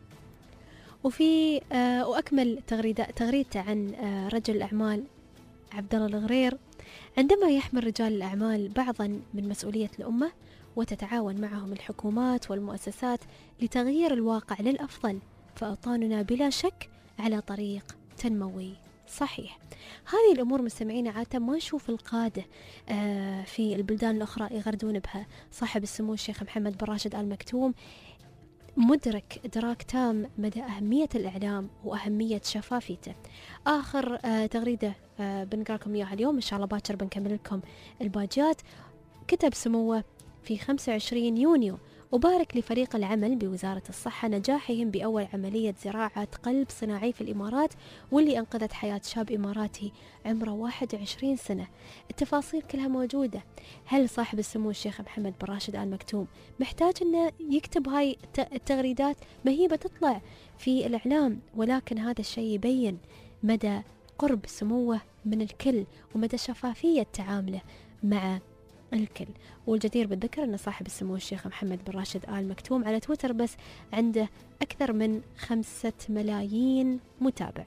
Speaker 1: وفي آه وأكمل تغريدة تغريدته عن آه رجل الأعمال عبد الله الغرير: عندما يحمل رجال الأعمال بعضا من مسؤولية الأمة وتتعاون معهم الحكومات والمؤسسات لتغيير الواقع للأفضل، فأوطاننا بلا شك على طريق تنموي صحيح. هذه الأمور مستمعين عادة ما نشوف القادة آه في البلدان الأخرى يغردون بها. صاحب السمو الشيخ محمد بن راشد آل مكتوم مدرك إدراك تام مدى أهمية الإعلام وأهمية شفافيته. آخر آه تغريدة آه بنقرأ لكم إياها اليوم، إن شاء الله باكر بنكمل لكم الباجات. كتب سموه في خمسة وعشرين يونيو: أبارك لفريق العمل بوزارة الصحة نجاحهم بأول عملية زراعة قلب صناعي في الإمارات، واللي أنقذت حياة شاب إماراتي عمره واحد وعشرين سنة. التفاصيل كلها موجودة. هل صاحب السمو الشيخ محمد بن راشد آل مكتوم محتاج أنه يكتب هاي التغريدات؟ ما هي بتطلع في الإعلام، ولكن هذا الشيء يبين مدى قرب سموه من الكل ومدى شفافية تعامله مع الكل. والجدير بالذكر أن صاحب السمو الشيخ محمد بن راشد آل مكتوم على تويتر بس عنده أكثر من خمسة ملايين متابع.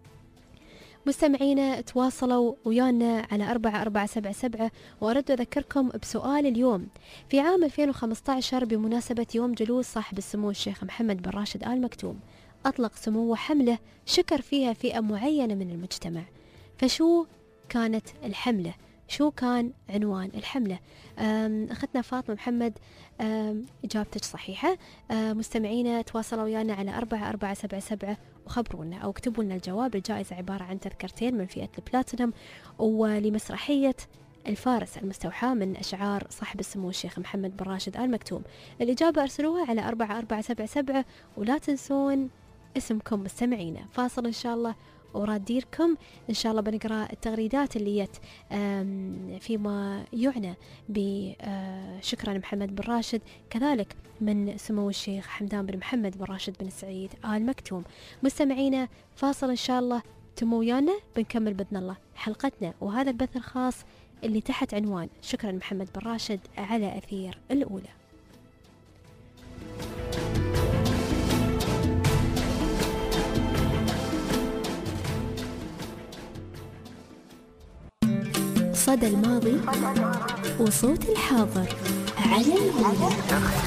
Speaker 1: مستمعينا تواصلوا ويانا على أربعة أربعة سبعة سبعة، وأرد أذكركم بسؤال اليوم. في عام ألفين وخمسة عشر بمناسبة يوم جلوس صاحب السمو الشيخ محمد بن راشد آل مكتوم، أطلق سموه حملة شكر فيها فئة معينة من المجتمع، فشو كانت الحملة؟ شو كان عنوان الحملة؟ أخذنا فاطمة محمد، إجابتك صحيحة. مستمعينا تواصلوا ويانا على أربعة أربعة سبعة سبعة وخبرونا أو اكتبوا لنا الجواب. الجائزة عبارة عن تذكرتين من فئة البلاتينم ولمسرحية الفارس المستوحاة من أشعار صاحب السمو الشيخ محمد بن راشد آل مكتوم. الإجابة أرسلوها على أربعة أربعة سبعة سبعة ولا تنسون اسمكم مستمعينا. فاصل إن شاء الله وراديركم إن شاء الله بنقرأ التغريدات اللي جت فيما يعنى بشكرا محمد بن راشد، كذلك من سمو الشيخ حمدان بن محمد بن راشد بن سعيد آل مكتوم. مستمعينا فاصل إن شاء الله تموا ويانا، بنكمل بإذن الله حلقتنا وهذا البث الخاص اللي تحت عنوان شكرا محمد بن راشد على أثير الأولى. صدى الماضي وصوت الحاضر على الأولى.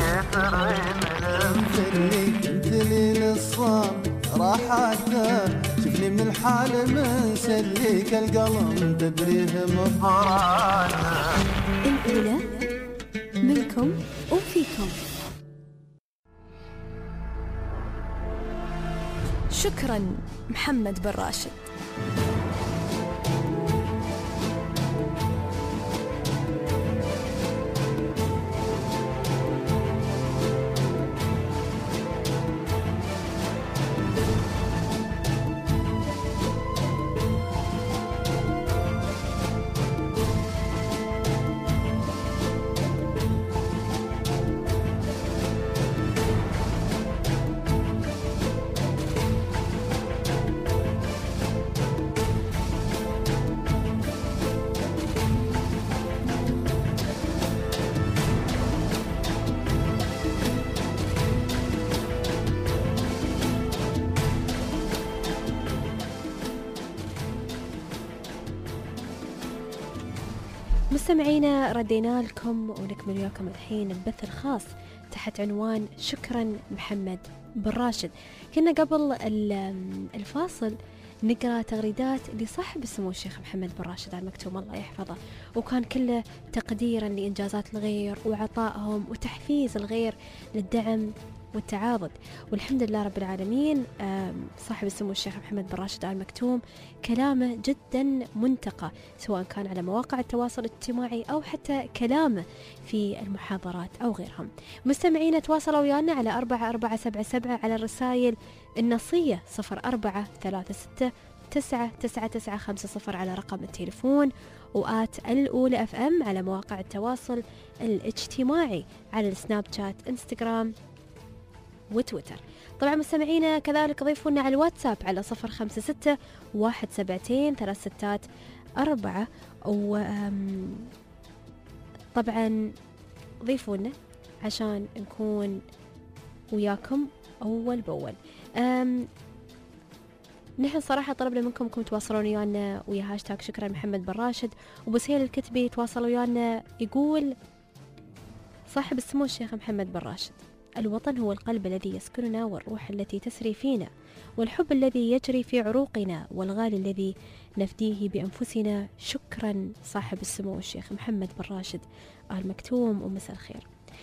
Speaker 6: دليل الصام راحته شفني من الحال من سليك القلم تدريه مفرانا.
Speaker 1: الأولى منكم وفيكم.
Speaker 3: شكرا محمد بن راشد.
Speaker 1: مستمعينا ردينا لكم ونكمل وياكم الحين البث الخاص تحت عنوان شكرا محمد بن راشد. كنا قبل الفاصل نقرأ تغريدات لصاحب السمو الشيخ محمد بن راشد آل مكتوم الله يحفظه، وكان كله تقديرا لإنجازات الغير وعطائهم وتحفيز الغير للدعم والتعاضد. والحمد لله رب العالمين صاحب السمو الشيخ محمد بن راشد آل مكتوم كلامه جدا منتقى، سواء كان على مواقع التواصل الاجتماعي أو حتى كلامه في المحاضرات أو غيرهم. مستمعين تواصلوا ويانا على أربعة أربعة سبعة سبعة على الرسائل النصية صفر أربعة ثلاثة ستة تسعة تسعة تسعة خمسة صفر على رقم التليفون، وآت الأولى أف أم على مواقع التواصل الاجتماعي على السناب شات انستغرام وتويتر. طبعا مستمعينا كذلك ضيفونا على الواتساب على صفر خمسة ستة واحد سبعتين ثلاث ستات أربعة، وطبعا ضيفونا عشان نكون وياكم أول بأول. نحن صراحة طلبنا منكم انكم تواصلون ويانا ويا هاشتاج شكرا محمد بن راشد، وبسهيل الكتبي تواصلوا ويانا يقول صاحب السمو الشيخ محمد بن راشد: الوطن هو القلب الذي يسكننا والروح التي تسري فينا والحب الذي يجري في عروقنا والغالي الذي نفديه بأنفسنا. شكرا صاحب السمو الشيخ محمد بن راشد آل مكتوم، ومساء الخير.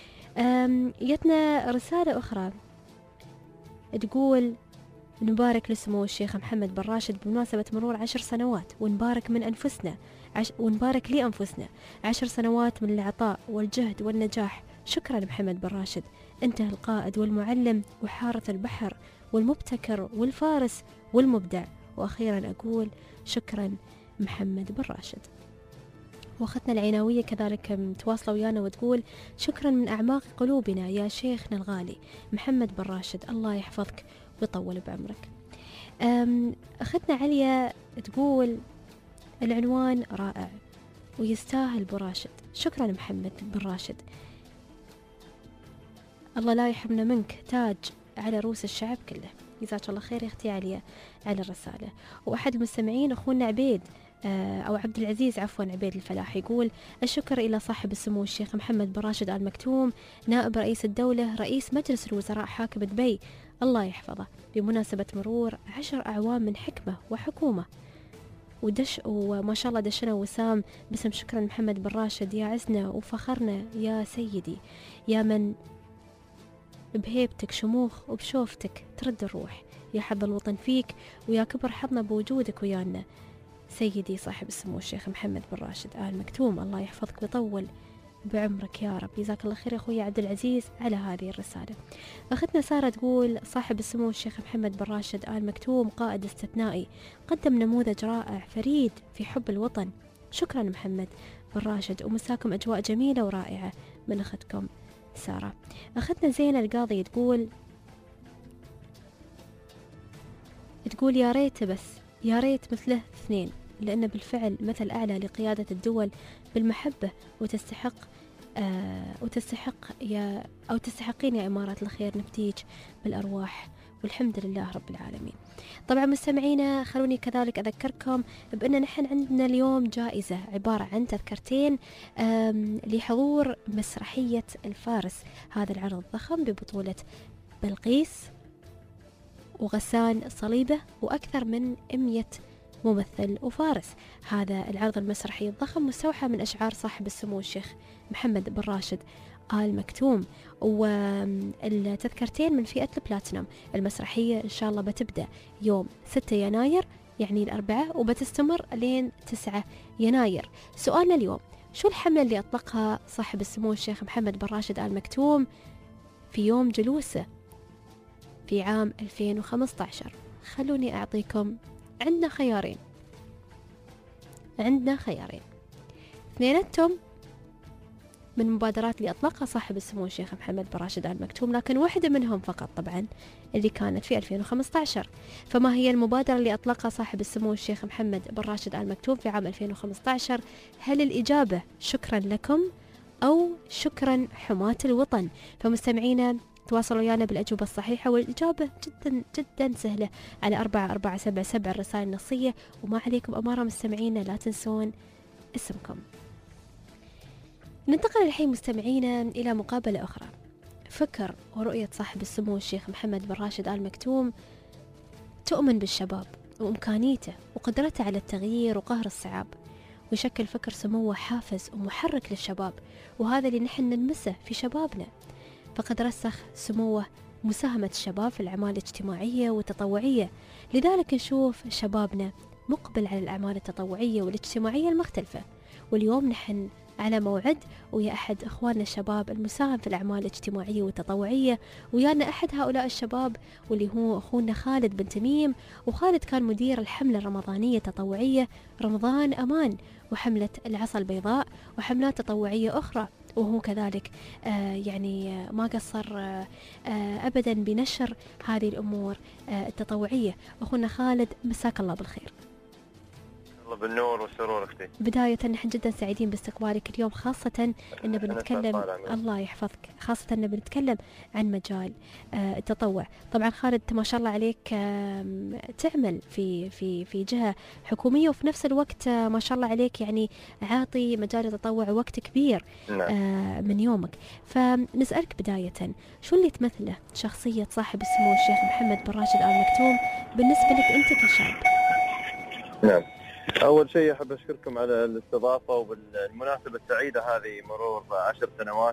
Speaker 1: جتنا رسالة أخرى تقول: نبارك لسمو الشيخ محمد بن راشد بمناسبة مرور عشر سنوات، ونبارك من أنفسنا عش... ونبارك لأنفسنا عشر سنوات من العطاء والجهد والنجاح. شكرا محمد بن راشد، أنت القائد والمعلم وحارة البحر والمبتكر والفارس والمبدع. وأخيرا أقول شكرا محمد بن راشد. واختنا العناوية كذلك متواصلة ويانا وتقول: شكرا من أعماق قلوبنا يا شيخنا الغالي محمد بن راشد، الله يحفظك ويطول بعمرك. أختنا عليا تقول: العنوان رائع ويستاهل براشد، شكرا محمد بن راشد، الله لا يحرمنا منك، تاج على رؤوس الشعب كله. جزاك الله خير يا اختي عليا على الرسالة. واحد المستمعين اخونا عبيد او عبد العزيز عفوا عبيد الفلاح يقول: الشكر الى صاحب السمو الشيخ محمد بن راشد آل مكتوم نائب رئيس الدولة رئيس مجلس الوزراء حاكم دبي، الله يحفظه، بمناسبة مرور عشر اعوام من حكمة وحكومة ودش وما شاء الله دشنا وسام باسم شكرا محمد بن راشد، يا عزنا وفخرنا يا سيدي، يا من بهيبتك شموخ وبشوفتك ترد الروح، يا حظ الوطن فيك ويا كبر حظنا بوجودك ويانا سيدي صاحب السمو الشيخ محمد بن راشد آل مكتوم. الله يحفظك ويطول بعمرك يا رب. جزاك الله خير أخوي عبد العزيز على هذه الرسالة. أختنا سارة تقول صاحب السمو الشيخ محمد بن راشد آل مكتوم قائد استثنائي، قدم نموذج رائع فريد في حب الوطن. شكرا محمد بن راشد، ومساكم أجواء جميلة ورائعة من أختكم سارة. أختنا زينة القاضي تقول تقول يا ريت بس يا ريت مثله اثنين، لأنه بالفعل مثل أعلى لقيادة الدول بالمحبة، وتستحق آه وتستحق يا أو تستحقين يا إمارات الخير نفتيج بالأرواح، والحمد لله رب العالمين. طبعا مستمعينا خلوني كذلك أذكركم بأن نحن عندنا اليوم جائزة عبارة عن تذكرتين لحضور مسرحية الفارس، هذا العرض الضخم ببطولة بلقيس وغسان صليبة وأكثر من مئة ممثل وفارس. هذا العرض المسرحي الضخم مستوحى من أشعار صاحب السمو الشيخ محمد بن راشد آل مكتوم، والتذكرتين من فئة البلاتينوم. المسرحية إن شاء الله بتبدأ يوم ستة يناير يعني الأربعاء، وبتستمر لين تسعة يناير. سؤالنا اليوم، شو الحملة اللي أطلقها صاحب السمو الشيخ محمد بن راشد آل مكتوم في يوم جلوسه في عام ألفين وخمسة عشر؟ خلوني أعطيكم، عندنا خيارين عندنا خيارين اثنيناتهم من مبادرات اللي أطلقها صاحب السمو الشيخ محمد بن راشد آل مكتوم، لكن واحدة منهم فقط طبعا اللي كانت في ألفين وخمسة عشر. فما هي المبادرة اللي أطلقها صاحب السمو الشيخ محمد بن راشد آل مكتوم في عام ألفين وخمسة عشر؟ هل الإجابة شكرا لكم أو شكرا حماة الوطن؟ فمستمعينا تواصلوا ويانا بالأجوبة الصحيحة، والإجابة جدا جدا سهلة على أربعة أربعة سبعة سبعة الرسائل النصية، وما عليكم أمارة مستمعينا لا تنسون اسمكم. ننتقل الحين مستمعينا إلى مقابلة أخرى. فكر ورؤية صاحب السمو الشيخ محمد بن راشد آل مكتوم تؤمن بالشباب وإمكانيته وقدرته على التغيير وقهر الصعاب، ويشكل فكر سموه حافز ومحرك للشباب، وهذا اللي نحن نلمسه في شبابنا. فقد رسخ سموه مساهمة الشباب في الأعمال الاجتماعية والتطوعية، لذلك نشوف شبابنا مقبل على الأعمال التطوعية والاجتماعية المختلفة. واليوم نحن على موعد ويا أحد إخواننا الشباب المساهم في الأعمال الاجتماعية والتطوعية، ويانا أحد هؤلاء الشباب واللي هو أخونا خالد بن تميم. وخالد كان مدير الحملة الرمضانية التطوعية رمضان أمان، وحملة العصا البيضاء، وحملات تطوعية أخرى، وهو كذلك آه يعني آه ما قصر آه آه أبدا بنشر هذه الأمور آه التطوعية. أخونا خالد مساك الله بالخير.
Speaker 7: الله بالنور والسرور اختي.
Speaker 1: بداية نحن جدا سعيدين باستقبالك اليوم، خاصة أن بنتكلم الله يحفظك خاصة أن بنتكلم عن مجال آه التطوع. طبعا خالد ما شاء الله عليك آه تعمل في في في جهة حكومية، وفي نفس الوقت آه ما شاء الله عليك يعني عاطي مجال التطوع وقت كبير آه من يومك. فنسألك بداية، شو اللي تمثله شخصية صاحب السمو الشيخ محمد بن راشد آل مكتوم بالنسبة لك أنت كشاب؟
Speaker 7: نعم، أول شيء أحب أشكركم على الاستضافة وبالمناسبة السعيدة هذه، مرور عشر سنوات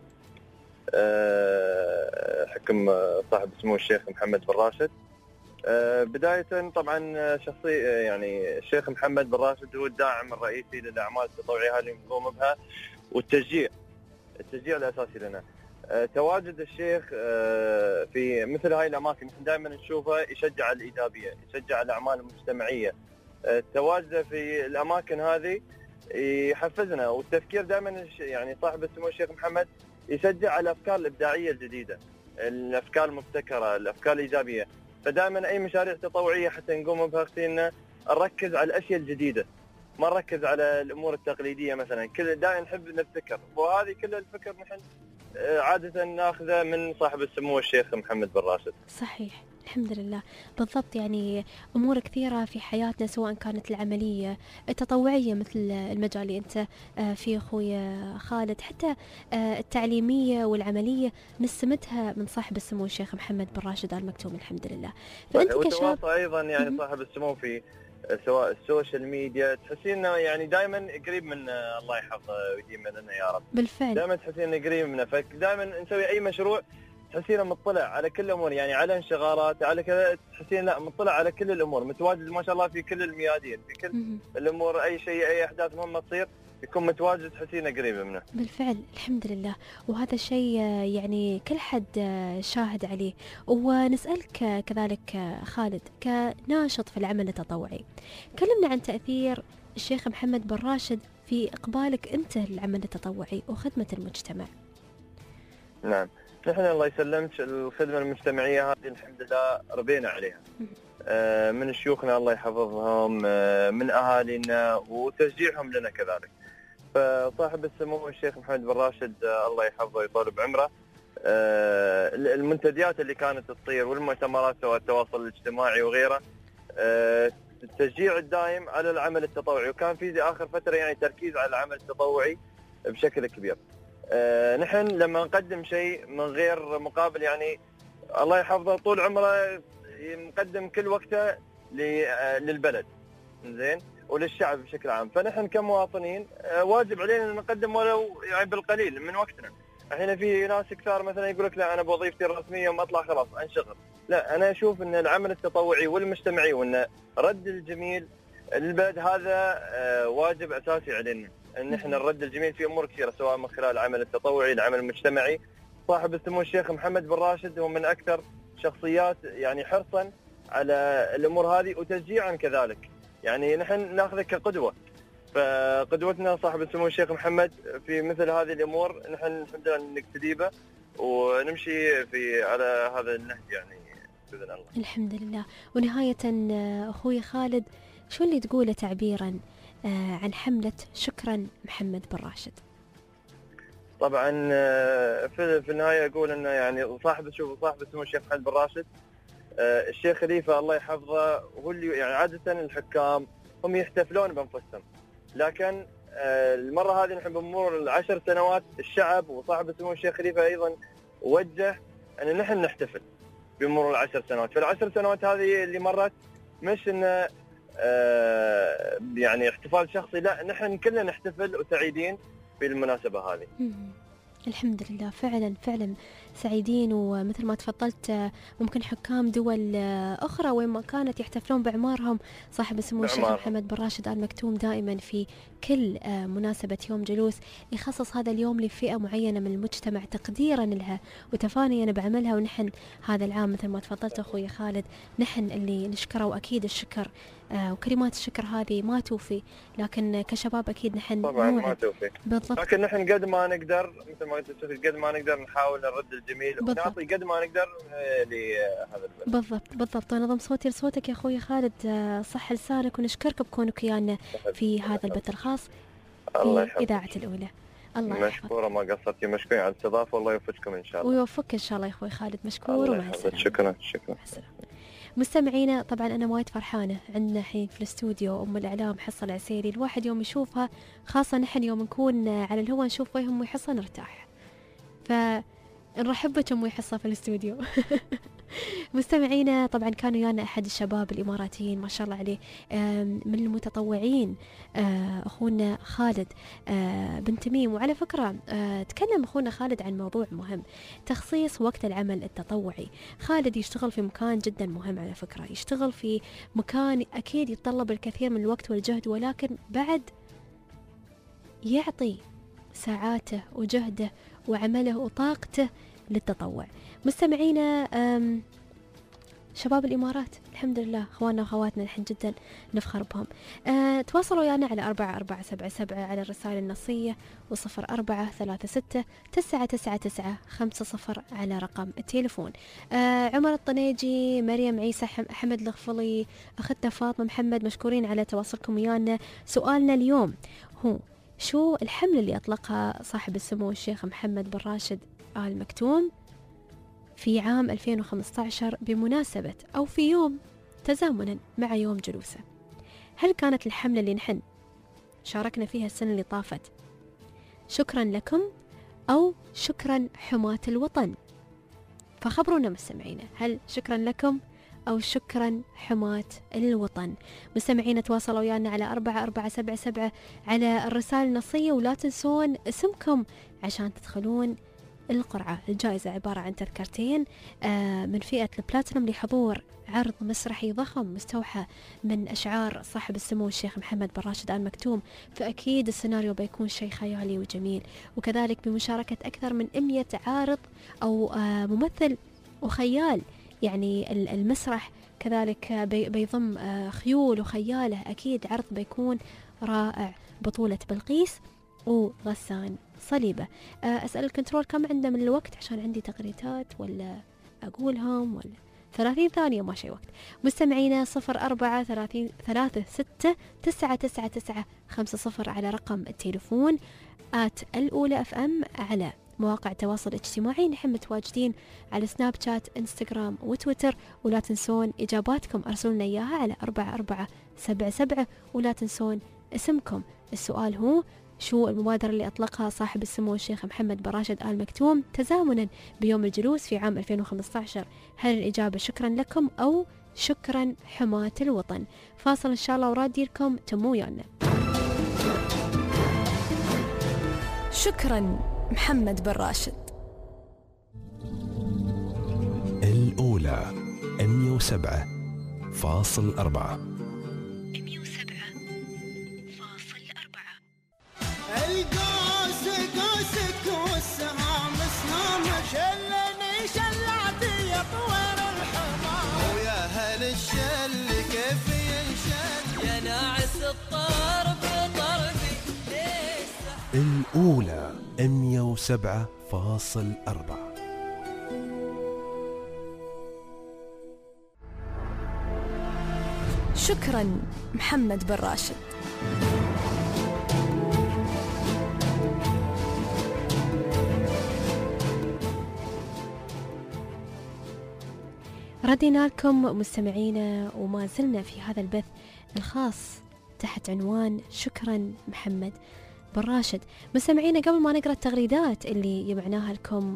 Speaker 7: حكم صاحب السمو الشيخ محمد بن راشد. بداية طبعا شخصية يعني الشيخ محمد بن راشد هو الداعم الرئيسي للأعمال التطوعية اللي نقوم بها، والتشجيع التشجيع الأساسي لنا. تواجد الشيخ في مثل هاي الأماكن دائما نشوفه يشجع الإيجابية، يشجع الأعمال المجتمعية. تواجده في الأماكن هذه يحفزنا، والتفكير دائما يعني صاحب السمو الشيخ محمد يشجع على الأفكار الإبداعية الجديدة، الأفكار المبتكرة، الأفكار الإيجابية. فدائما أي مشاريع تطوعية حتى نقوم بها اختينا نركز على الأشياء الجديدة، ما نركز على الأمور التقليدية مثلا. كل دائما نحب نبتكر، وهذه كل الفكر نحن عادة ناخذه من صاحب السمو الشيخ محمد بن راشد.
Speaker 1: صحيح، الحمد لله. بالضبط، يعني أمور كثيرة في حياتنا سواء كانت العملية التطوعية مثل المجال اللي أنت فيه أخوي خالد، حتى التعليمية والعملية نستمدها من صاحب السمو الشيخ محمد بن راشد آل مكتوم الحمد لله.
Speaker 7: فأنت كشاب أيضا يعني صاحب السمو في سواء السوشيال ميديا، تحسين انه يعني دائما قريب من الله يحفظه ويديم لنا يا رب.
Speaker 1: بالفعل
Speaker 7: دائما تحسين انه قريب منه، فدائما نسوي اي مشروع تحسينه مطلع على كل الامور، يعني على انشغالات، على كذا، تحسين لا مطلع على كل الامور، متواجد ما شاء الله في كل الميادين، في كل
Speaker 1: مم.
Speaker 7: الامور، اي شيء اي احداث مهمه تصير يكون متواجد، تحسينه قريب منه.
Speaker 1: بالفعل الحمد لله، وهذا الشيء آه، يعني كل حد آه، شاهد عليه. ونسألك آه، كذلك آه، خالد كناشط في العمل التطوعي، كلمنا عن تأثير الشيخ محمد بن راشد في إقبالك أنت للعمل التطوعي وخدمة المجتمع.
Speaker 7: نعم، نحن الله يسلمك الخدمه المجتمعيه هذه الحمد لله ربينا عليها، آه، من شيوخنا الله يحفظهم، آه، من اهالينا، وتشجيعهم لنا كذلك. فصاحب السمو الشيخ محمد بن راشد آه، الله يحفظه ويطول بعمره، آه، المنتديات اللي كانت تصير والمؤتمرات سواء التواصل الاجتماعي وغيره، آه، التشجيع الدائم على العمل التطوعي، وكان في اخر فتره يعني تركيز على العمل التطوعي بشكل كبير. آه، نحن لما نقدم شيء من غير مقابل، يعني الله يحفظه طول عمره مقدم كل وقته للبلد زين وللشعب بشكل عام، فنحن كمواطنين آه، واجب علينا ان نقدم ولو يعني بالقليل من وقتنا. الحين في ناس كثار مثلا يقول لك لا انا بوظيفتي الرسميه وما اطلع خلاص انشغل، لا انا اشوف ان العمل التطوعي والمجتمعي وان رد الجميل للبلد هذا آه، واجب اساسي علينا، ان احنا نرد الجميل في امور كثيره سواء من خلال العمل التطوعي، العمل المجتمعي. صاحب السمو الشيخ محمد بن راشد هو من اكثر شخصيات يعني حرصا على الامور هذه وتشجيعا كذلك، يعني نحن ناخذه كقدوه، فقدوتنا صاحب السمو الشيخ محمد في مثل هذه الامور نحن الحمد لله نقتدي به ونمشي في على هذا النهج يعني باذن الله.
Speaker 1: الحمد لله. ونهاية آه، أخوي خالد، شو اللي تقوله تعبيرا آه، عن حملة شكرا محمد بن راشد؟
Speaker 7: طبعا آه، في في النهايه اقول انه يعني صاحب شوف صاحب السمو الشيخ محمد بن راشد، آه، الشيخ خليفه الله يحفظه هو اللي يعني عاده الحكام هم يحتفلون بانفسهم، لكن آه، المره هذه نحن بمرور العشر سنوات الشعب وصاحب السمو الشيخ خليفه ايضا وجه ان نحن نحتفل بمرور العشر سنوات، فالعشر سنوات هذه اللي مرت مش انه آه، يعني احتفال شخصي، لا نحن كلنا نحتفل وسعيدين بالمناسبة هذه.
Speaker 1: الحمد لله، فعلا فعلا سعيدين. ومثل ما تفضلت ممكن حكام دول أخرى وين ما كانت يحتفلون بأعمارهم، صاحب السمو الشيخ محمد بن راشد آل مكتوم دائما في كل مناسبة يوم جلوس يخصص هذا اليوم لفئة معينة من المجتمع تقديرا لها وتفانيا بعملها. ونحن هذا العام مثل ما تفضلت أخوي خالد نحن اللي نشكره، وأكيد الشكر آه وكلمات الشكر هذه ما توفي، لكن كشباب أكيد نحن
Speaker 7: طبعا ما توفي
Speaker 1: بالضبط،
Speaker 7: لكن نحن قد ما نقدر مثل ما قلت قد ما نقدر نحاول نرد الجميل ونعطي قد ما نقدر لهذا البلد.
Speaker 1: بالضبط بالضبط. ونضم صوتي لصوتك يا أخوي خالد، صح لسانك، ونشكرك بكونك ويانا في هذا البث الخاص في إذاعة الأولى. الله
Speaker 7: مشكورة ما قصرتي، مشكورين على الاستضافة والله يوفقكم إن شاء الله.
Speaker 1: ويوفقك إن شاء الله يا أخوي خالد، مشكور ومع السلامة.
Speaker 7: شكرا شكرا.
Speaker 1: مستمعينا طبعا أنا وايد فرحانة عندنا الحين في الاستوديو أم الإعلام حصة العسيري، الواحد يوم يشوفها خاصة نحن يوم نكون على الهواء نشوف وجه أم حصة نرتاح، فنرحب بك أم حصة في الاستوديو. مستمعينا طبعا كانوا ويانا أحد الشباب الإماراتيين ما شاء الله عليه من المتطوعين أخونا خالد بن تميم. وعلى فكرة تكلم أخونا خالد عن موضوع مهم، تخصيص وقت العمل التطوعي. خالد يشتغل في مكان جدا مهم على فكرة، يشتغل في مكان أكيد يتطلب الكثير من الوقت والجهد، ولكن بعد يعطي ساعاته وجهده وعمله وطاقته للتطوع. مستمعينا شباب الإمارات الحمد لله أخواننا وأخواتنا الحين جدا نفخر بهم. أه تواصلوا ويانا على أربعة أربعة سبعة سبعة على الرسائل النصية، وصفر أربعة ثلاثة ستة تسعة تسعة تسعة خمسة صفر على رقم التليفون. أه عمر الطنيجي، مريم عيسى، أحمد الغفلي، أختنا فاطمة محمد، مشكورين على تواصلكم ويانا. سؤالنا اليوم هو شو الحملة اللي أطلقها صاحب السمو الشيخ محمد بن راشد آل مكتوم في عام ألفين وخمسة عشر بمناسبة أو في يوم تزامنا مع يوم جلوسه؟ هل كانت الحملة اللي نحن شاركنا فيها السنة اللي طافت شكرا لكم أو شكرا حماة الوطن؟ فخبرونا مستمعينا، هل شكرا لكم أو شكرا حماة الوطن. مستمعين تواصلوا ويانا على أربعة أربعة سبعة سبعة على الرسالة النصية، ولا تنسون اسمكم عشان تدخلون القرعة. الجائزة عبارة عن تذكرتين من فئة البلاتينوم لحضور عرض مسرحي ضخم مستوحى من أشعار صاحب السمو الشيخ محمد بن راشد آل مكتوم، فأكيد السيناريو بيكون شيء خيالي وجميل، وكذلك بمشاركة أكثر من مئة عارض أو ممثل وخيال. يعني المسرح كذلك بيضم خيول وخياله، أكيد عرض بيكون رائع. بطولة بلقيس وغسان صليبة. أسأل الكنترول كم عنده من الوقت عشان عندي تغريدات ولا أقولهم ولا ثلاثين ثانية؟ ما شيء وقت. مستمعينا صفر أربعة ثلاثين ثلاثة ستة تسعة تسعة تسعة خمسة صفر على رقم التليفون آت الأولى أف أم. على مواقع التواصل الاجتماعي نحن متواجدين على سناب شات، انستغرام وتويتر، ولا تنسون إجاباتكم أرسلنا إياها على أربعة أربعة سبعة سبعة، ولا تنسون اسمكم. السؤال هو: شو المبادرة اللي أطلقها صاحب السمو الشيخ محمد بن راشد آل مكتوم تزامنا بيوم الجلوس في عام ألفين وخمسة عشر؟ هل الإجابة شكرا لكم أو شكرا حماة الوطن؟ فاصل إن شاء الله ورادي لكم تمو ويانا.
Speaker 3: شكرا محمد بن راشد.
Speaker 2: الأولى مئة وسبعة فاصل أربعة.
Speaker 5: القوس قوسك والسهام سهامك، شلني شلعتي يا طوير الحمام، ويا هل الشل كيف ينشل يا ناعس الطرف طرفي.
Speaker 2: الأولى مئة وسبعة فاصل أربعة.
Speaker 3: شكرا محمد بن راشد.
Speaker 1: ردينا لكم مستمعينا، وما زلنا في هذا البث الخاص تحت عنوان شكرا محمد بن راشد. مستمعينا قبل ما نقرأ التغريدات اللي جمعناها لكم،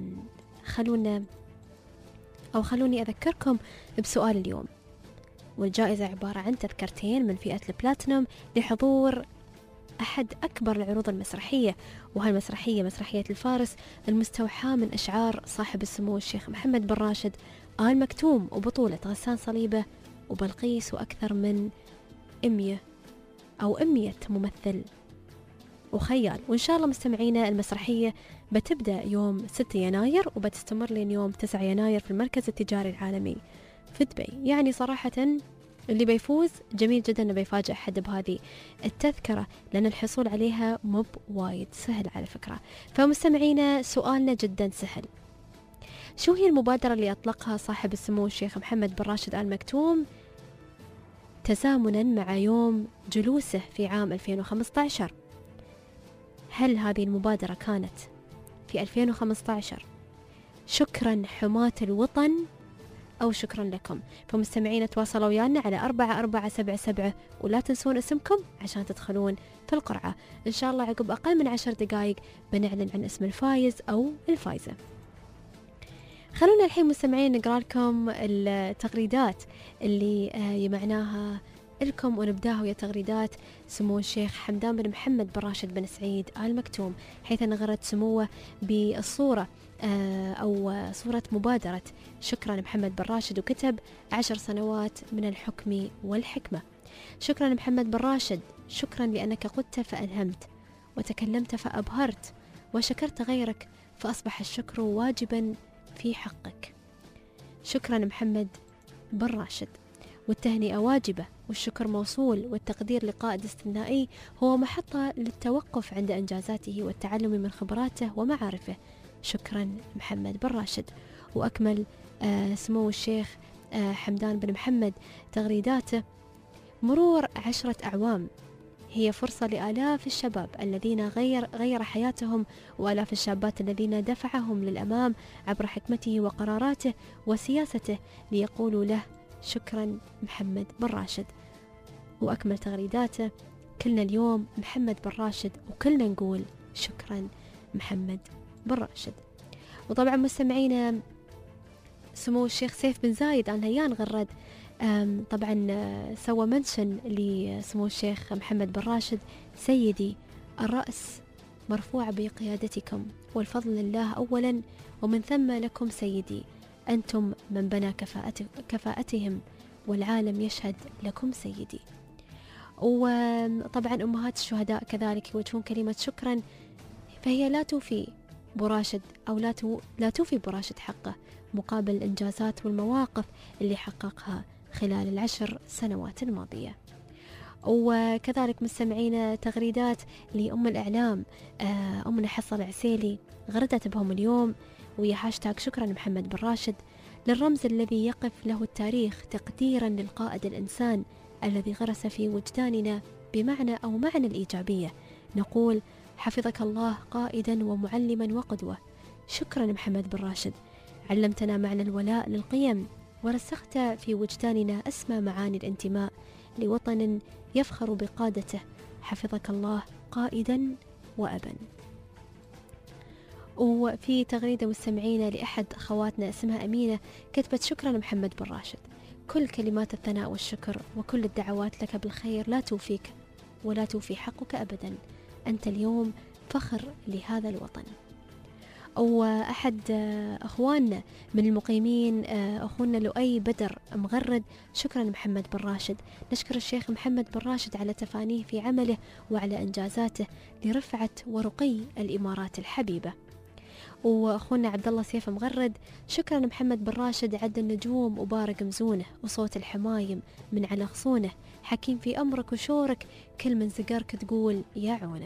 Speaker 1: خلونا أو خلوني أذكركم بسؤال اليوم، والجائزة عبارة عن تذكرتين من فئة البلاتينوم لحضور أحد أكبر العروض المسرحية، وهالمسرحية مسرحية الفارس المستوحاة من أشعار صاحب السمو الشيخ محمد بن راشد آل مكتوم، وبطولة غسان صليبة وبلقيس وأكثر من مئة أو مئة ممثل وخيال. وإن شاء الله مستمعينا المسرحية بتبدأ يوم ستة يناير وبتستمر لين يوم تسعة يناير في المركز التجاري العالمي في دبي. يعني صراحة اللي بيفوز جميل جدا انه بيفاجئ حد بهذه التذكرة، لأن الحصول عليها مب وايد سهل على فكرة. فمستمعينا سؤالنا جدا سهل: شو هي المبادرة اللي أطلقها صاحب السمو الشيخ محمد بن راشد آل مكتوم تزامنا مع يوم جلوسه في عام ألفين وخمسة عشر؟ هل هذه المبادرة كانت في ألفين وخمسة عشر شكرا حماة الوطن أو شكرا لكم؟ فمستمعين تواصلوا ويانا على أربعة أربعة سبعة سبعة، ولا تنسون اسمكم عشان تدخلون في القرعة. إن شاء الله عقب أقل من عشر دقائق بنعلن عن اسم الفايز أو الفايزة. خلونا الحين مستمعين نقرأ لكم التغريدات اللي يمعناها لكم، ونبداها ويا تغريدات سمو الشيخ حمدان بن محمد بن راشد بن سعيد آل مكتوم، حيث نغرت سموه بالصورة أو صورة مبادرة شكرا محمد بن راشد، وكتب: عشر سنوات من الحكم والحكمة. شكرا محمد بن راشد، شكرا لأنك قدت فألهمت، وتكلمت فأبهرت، وشكرت غيرك فأصبح الشكر واجبا في حقك. شكرا محمد بن راشد، والتهنئة واجبة، والشكر موصول، والتقدير لقائد استثنائي هو محطة للتوقف عند إنجازاته والتعلم من خبراته ومعارفه. شكرا محمد بن راشد. وأكمل آه سمو الشيخ آه حمدان بن محمد تغريداته: مرور عشرة أعوام هي فرصة لآلاف الشباب الذين غير غير حياتهم، وآلاف الشابات الذين دفعهم للأمام عبر حكمته وقراراته وسياسته، ليقولوا له شكرا محمد بن راشد. وأكمل تغريداته: كلنا اليوم محمد بن راشد، وكلنا نقول شكرا محمد بن راشد. وطبعا مستمعينا سمو الشيخ سيف بن زايد آل نهيان غرد طبعا سوى منشن لسمو الشيخ محمد بن راشد: سيدي الرأس مرفوع بقيادتكم والفضل لله أولا ومن ثم لكم سيدي، أنتم من بنى كفاءة كفاءتهم والعالم يشهد لكم سيدي. وطبعا أمهات الشهداء كذلك يوجهون كلمة شكرا، فهي لا توفي براشد أو لا, تو لا توفي براشد حقه مقابل الإنجازات والمواقف اللي حققها خلال العشر سنوات الماضية. وكذلك مستمعين تغريدات لأم الإعلام أمنا حصة العسيلي غردت بهم اليوم ويا هاشتاج شكرا محمد بن راشد للرمز الذي يقف له التاريخ تقديرا للقائد الإنسان الذي غرس في وجداننا بمعنى أو معنى الإيجابية. نقول حفظك الله قائدا ومعلما وقدوة. شكرا محمد بن راشد، علمتنا معنى الولاء للقيم ورسخت في وجداننا أسمى معاني الانتماء لوطن يفخر بقادته. حفظك الله قائدا وأبا. وفي تغريدة مستمعين لأحد أخواتنا اسمها أمينة كتبت: شكرا محمد بن راشد، كل كلمات الثناء والشكر وكل الدعوات لك بالخير لا توفيك ولا توفي حقك أبدا، أنت اليوم فخر لهذا الوطن. وأحد أخواننا من المقيمين أخونا لؤي بدر مغرد: شكرا محمد بن راشد، نشكر الشيخ محمد بن راشد على تفانيه في عمله وعلى إنجازاته لرفعة ورقي الإمارات الحبيبة. وأخونا عبد الله سيف مغرد: شكرا محمد بن راشد، عد النجوم وبارق مزونه وصوت الحمايم من على غصونه، حكيم في أمرك وشورك، كل من زقرك تقول يا عونه.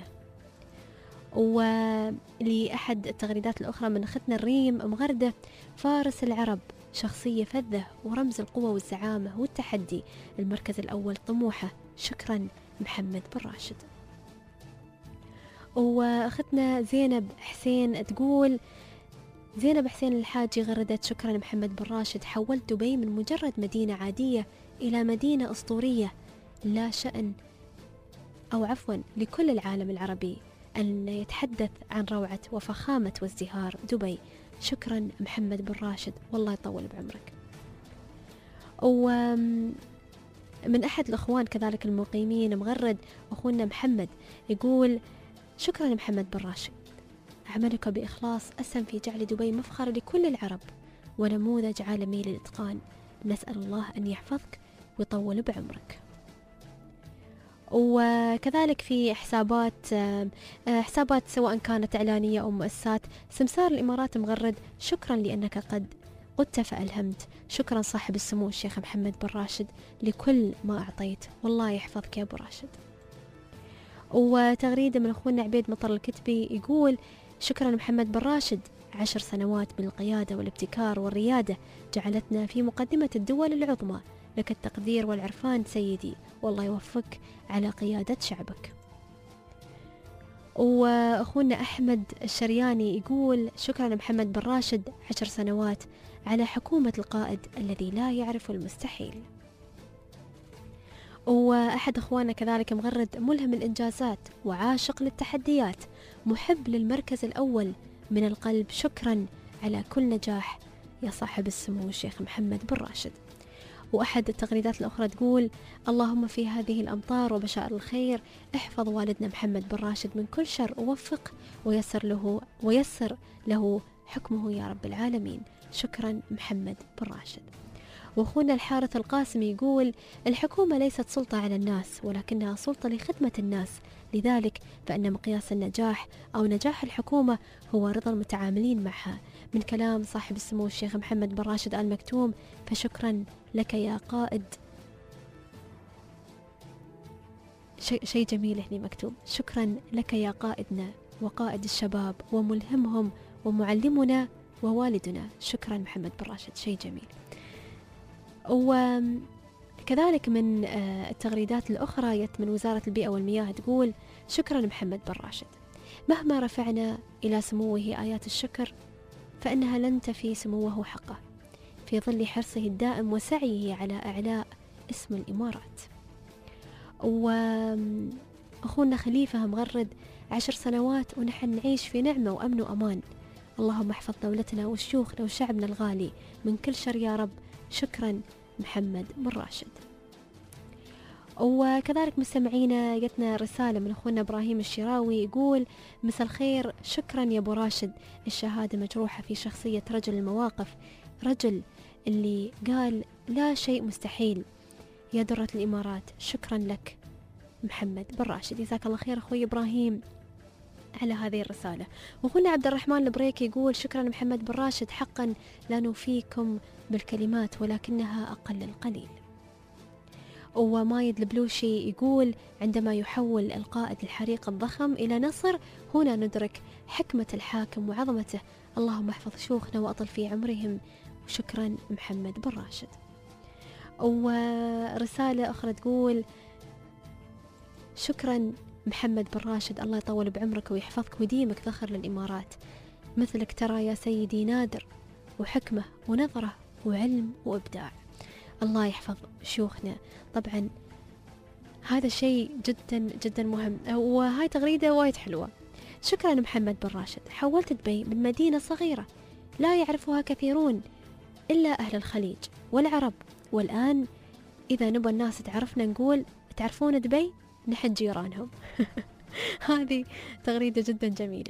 Speaker 1: ولأحد التغريدات الأخرى من أختنا الريم مغردة: فارس العرب، شخصية فذة ورمز القوة والزعامة والتحدي، المركز الأول طموحه، شكرا محمد بن راشد. وأختنا زينب حسين تقول: زينب حسين الحاجي غردت: شكرا محمد بن راشد، حولت دبي من مجرد مدينة عادية إلى مدينة أسطورية لا شأن أو عفوا لكل العالم العربي أن يتحدث عن روعة وفخامة وازدهار دبي. شكرا محمد بن راشد، والله يطول بعمرك. ومن أحد الأخوان كذلك المقيمين مغرد أخونا محمد يقول: شكرا محمد بن راشد، عملك بإخلاص أسهم في جعل دبي مفخر لكل العرب ونموذج عالمي للإتقان، نسأل الله أن يحفظك ويطول بعمرك. وكذلك في حسابات حسابات سواء كانت إعلانية أو مؤسسات، سمسار الإمارات مغرد: شكرا لأنك قد قدت فألهمت، شكرا صاحب السمو الشيخ محمد بن راشد لكل ما أعطيت، والله يحفظك يا أبو راشد. وتغريدة من أخونا عبيد مطر الكتبي يقول: شكرا محمد بن راشد، عشر سنوات من القيادة والابتكار والريادة جعلتنا في مقدمة الدول العظمى، لك التقدير والعرفان سيدي، والله يوفقك على قيادة شعبك. وأخونا أحمد الشرياني يقول: شكرا محمد بن راشد، عشر سنوات على حكومة القائد الذي لا يعرف المستحيل. وأحد أخواننا كذلك مغرد: ملهم الإنجازات وعاشق للتحديات، محب للمركز الأول من القلب، شكرا على كل نجاح يا صاحب السمو الشيخ محمد بن راشد. وأحد التغريدات الأخرى تقول: اللهم في هذه الأمطار وبشائر الخير احفظ والدنا محمد بن راشد من كل شر، ووفق ويسر له ويسر له حكمه يا رب العالمين، شكرا محمد بن راشد. وأخونا الحارث القاسمي يقول: الحكومة ليست سلطة على الناس ولكنها سلطة لخدمة الناس، لذلك فإن مقياس النجاح أو نجاح الحكومة هو رضا المتعاملين معها. من كلام صاحب السمو الشيخ محمد بن راشد آل مكتوم، فشكرا لك يا قائد. شيء شي جميل هنا مكتوب: شكرا لك يا قائدنا وقائد الشباب وملهمهم ومعلمنا ووالدنا، شكرا محمد بن راشد، شيء جميل. وكذلك من التغريدات الأخرى يت من وزارة البيئة والمياه تقول: شكرا محمد بن راشد، مهما رفعنا إلى سموه آيات الشكر فإنها لن تفي سموه حقه في ظل حرصه الدائم وسعيه على إعلاء اسم الإمارات. وأخونا خليفة مغرد: عشر سنوات ونحن نعيش في نعمة وأمن وأمان، اللهم احفظ دولتنا وشيوخنا وشعبنا الغالي من كل شر يا رب. شكرا محمد بن راشد. وكذلك مستمعينا جتنا رسالة من أخونا إبراهيم الشراوي يقول مساء الخير، شكرا يا أبو راشد، الشهادة مجروحة في شخصية رجل المواقف، رجل اللي قال لا شيء مستحيل يا درة الإمارات. شكرا لك محمد بن راشد. جزاك الله خير أخوي إبراهيم على هذه الرسالة. وأخونا عبد الرحمن البريكي يقول شكرا محمد بن راشد، حقا لا نوفيكم بالكلمات ولكنها أقل القليل. ومايد البلوشي يقول عندما يحول القائد الحريق الضخم إلى نصر هنا ندرك حكمة الحاكم وعظمته. اللهم احفظ شيوخنا وأطل في عمرهم. وشكرا محمد بن راشد. ورسالة أخرى تقول شكرا محمد بن راشد، الله يطول بعمرك ويحفظك ويديمك ذخر للإمارات، مثلك ترى يا سيدي نادر، وحكمة ونظرة وعلم وإبداع. الله يحفظ شيوخنا. طبعا هذا شيء جدا جدا مهم. وهاي تغريدة وايد حلوة. شكرا محمد بن راشد، حولت دبي من مدينة صغيرة لا يعرفها كثيرون إلا أهل الخليج والعرب، والآن إذا نبى الناس تعرفنا نقول تعرفون دبي نحن جيرانهم. هذه تغريدة جدا جميلة.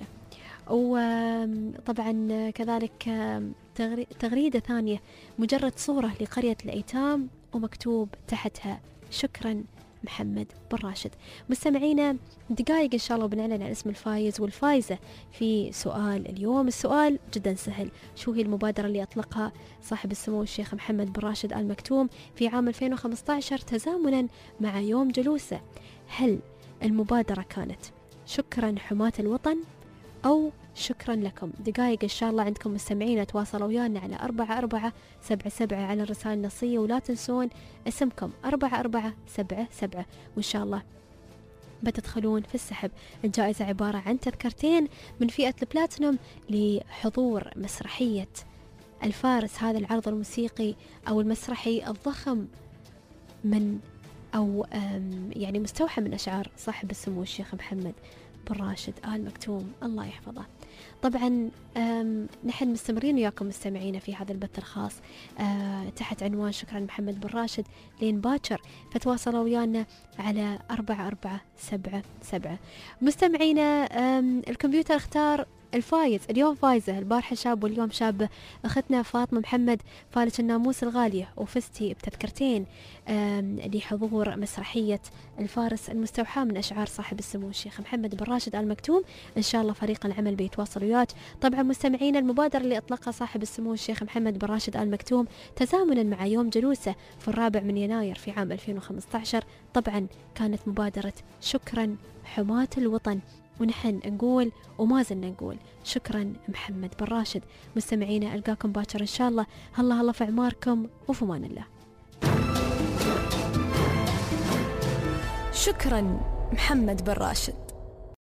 Speaker 1: وطبعا كذلك تغريدة ثانية مجرد صورة لقرية الأيتام ومكتوب تحتها شكرا محمد بن راشد. مستمعينا دقائق إن شاء الله بنعلن عن اسم الفايز والفايزة في سؤال اليوم. السؤال جدا سهل، شو هي المبادرة اللي أطلقها صاحب السمو الشيخ محمد بن راشد آل مكتوم في عام ألفين وخمسة عشر تزامنا مع يوم جلوسه؟ هل المبادرة كانت شكرا حماة الوطن أو شكرا لكم؟ دقائق إن شاء الله عندكم مستمعين، تواصلوا ويانا على أربعة أربعة سبعة سبعة على الرسالة النصية، ولا تنسون اسمكم أربعة أربعة سبعة سبعة، وإن شاء الله بتدخلون في السحب. الجائزة عبارة عن تذكرتين من فئة البلاتينوم لحضور مسرحية الفارس، هذا العرض الموسيقي أو المسرحي الضخم من أو يعني مستوحى من أشعار صاحب السمو الشيخ محمد بن راشد آل مكتوم الله يحفظه. طبعا نحن مستمرين وياكم مستمعين في هذا البث الخاص تحت عنوان شكرا محمد بن راشد لين باكر، فتواصلوا ويانا على أربعة أربعة سبعة سبعة. مستمعينا الكمبيوتر اختار الفايز اليوم، فايزة البارحة شاب واليوم شابة، أختنا فاطمة محمد فالت الناموس الغالية، وفزتي بتذكرتين لحضور مسرحية الفارس المستوحاة من أشعار صاحب السمو الشيخ محمد بن راشد آل مكتوم. إن شاء الله فريق العمل بيتواصل وياك. طبعا مستمعين المبادرة اللي أطلقها صاحب السمو الشيخ محمد بن راشد آل مكتوم تزامنا مع يوم جلوسه في الرابع من يناير في عام ألفين وخمسة عشر طبعا كانت مبادرة شكرا حماة الوطن، ونحن نقول وما زلنا نقول شكرا محمد بن راشد. مستمعينا ألقاكم باكر إن شاء الله. هلا هلا في أعماركم وفي أمان الله.
Speaker 3: شكرا محمد بن راشد.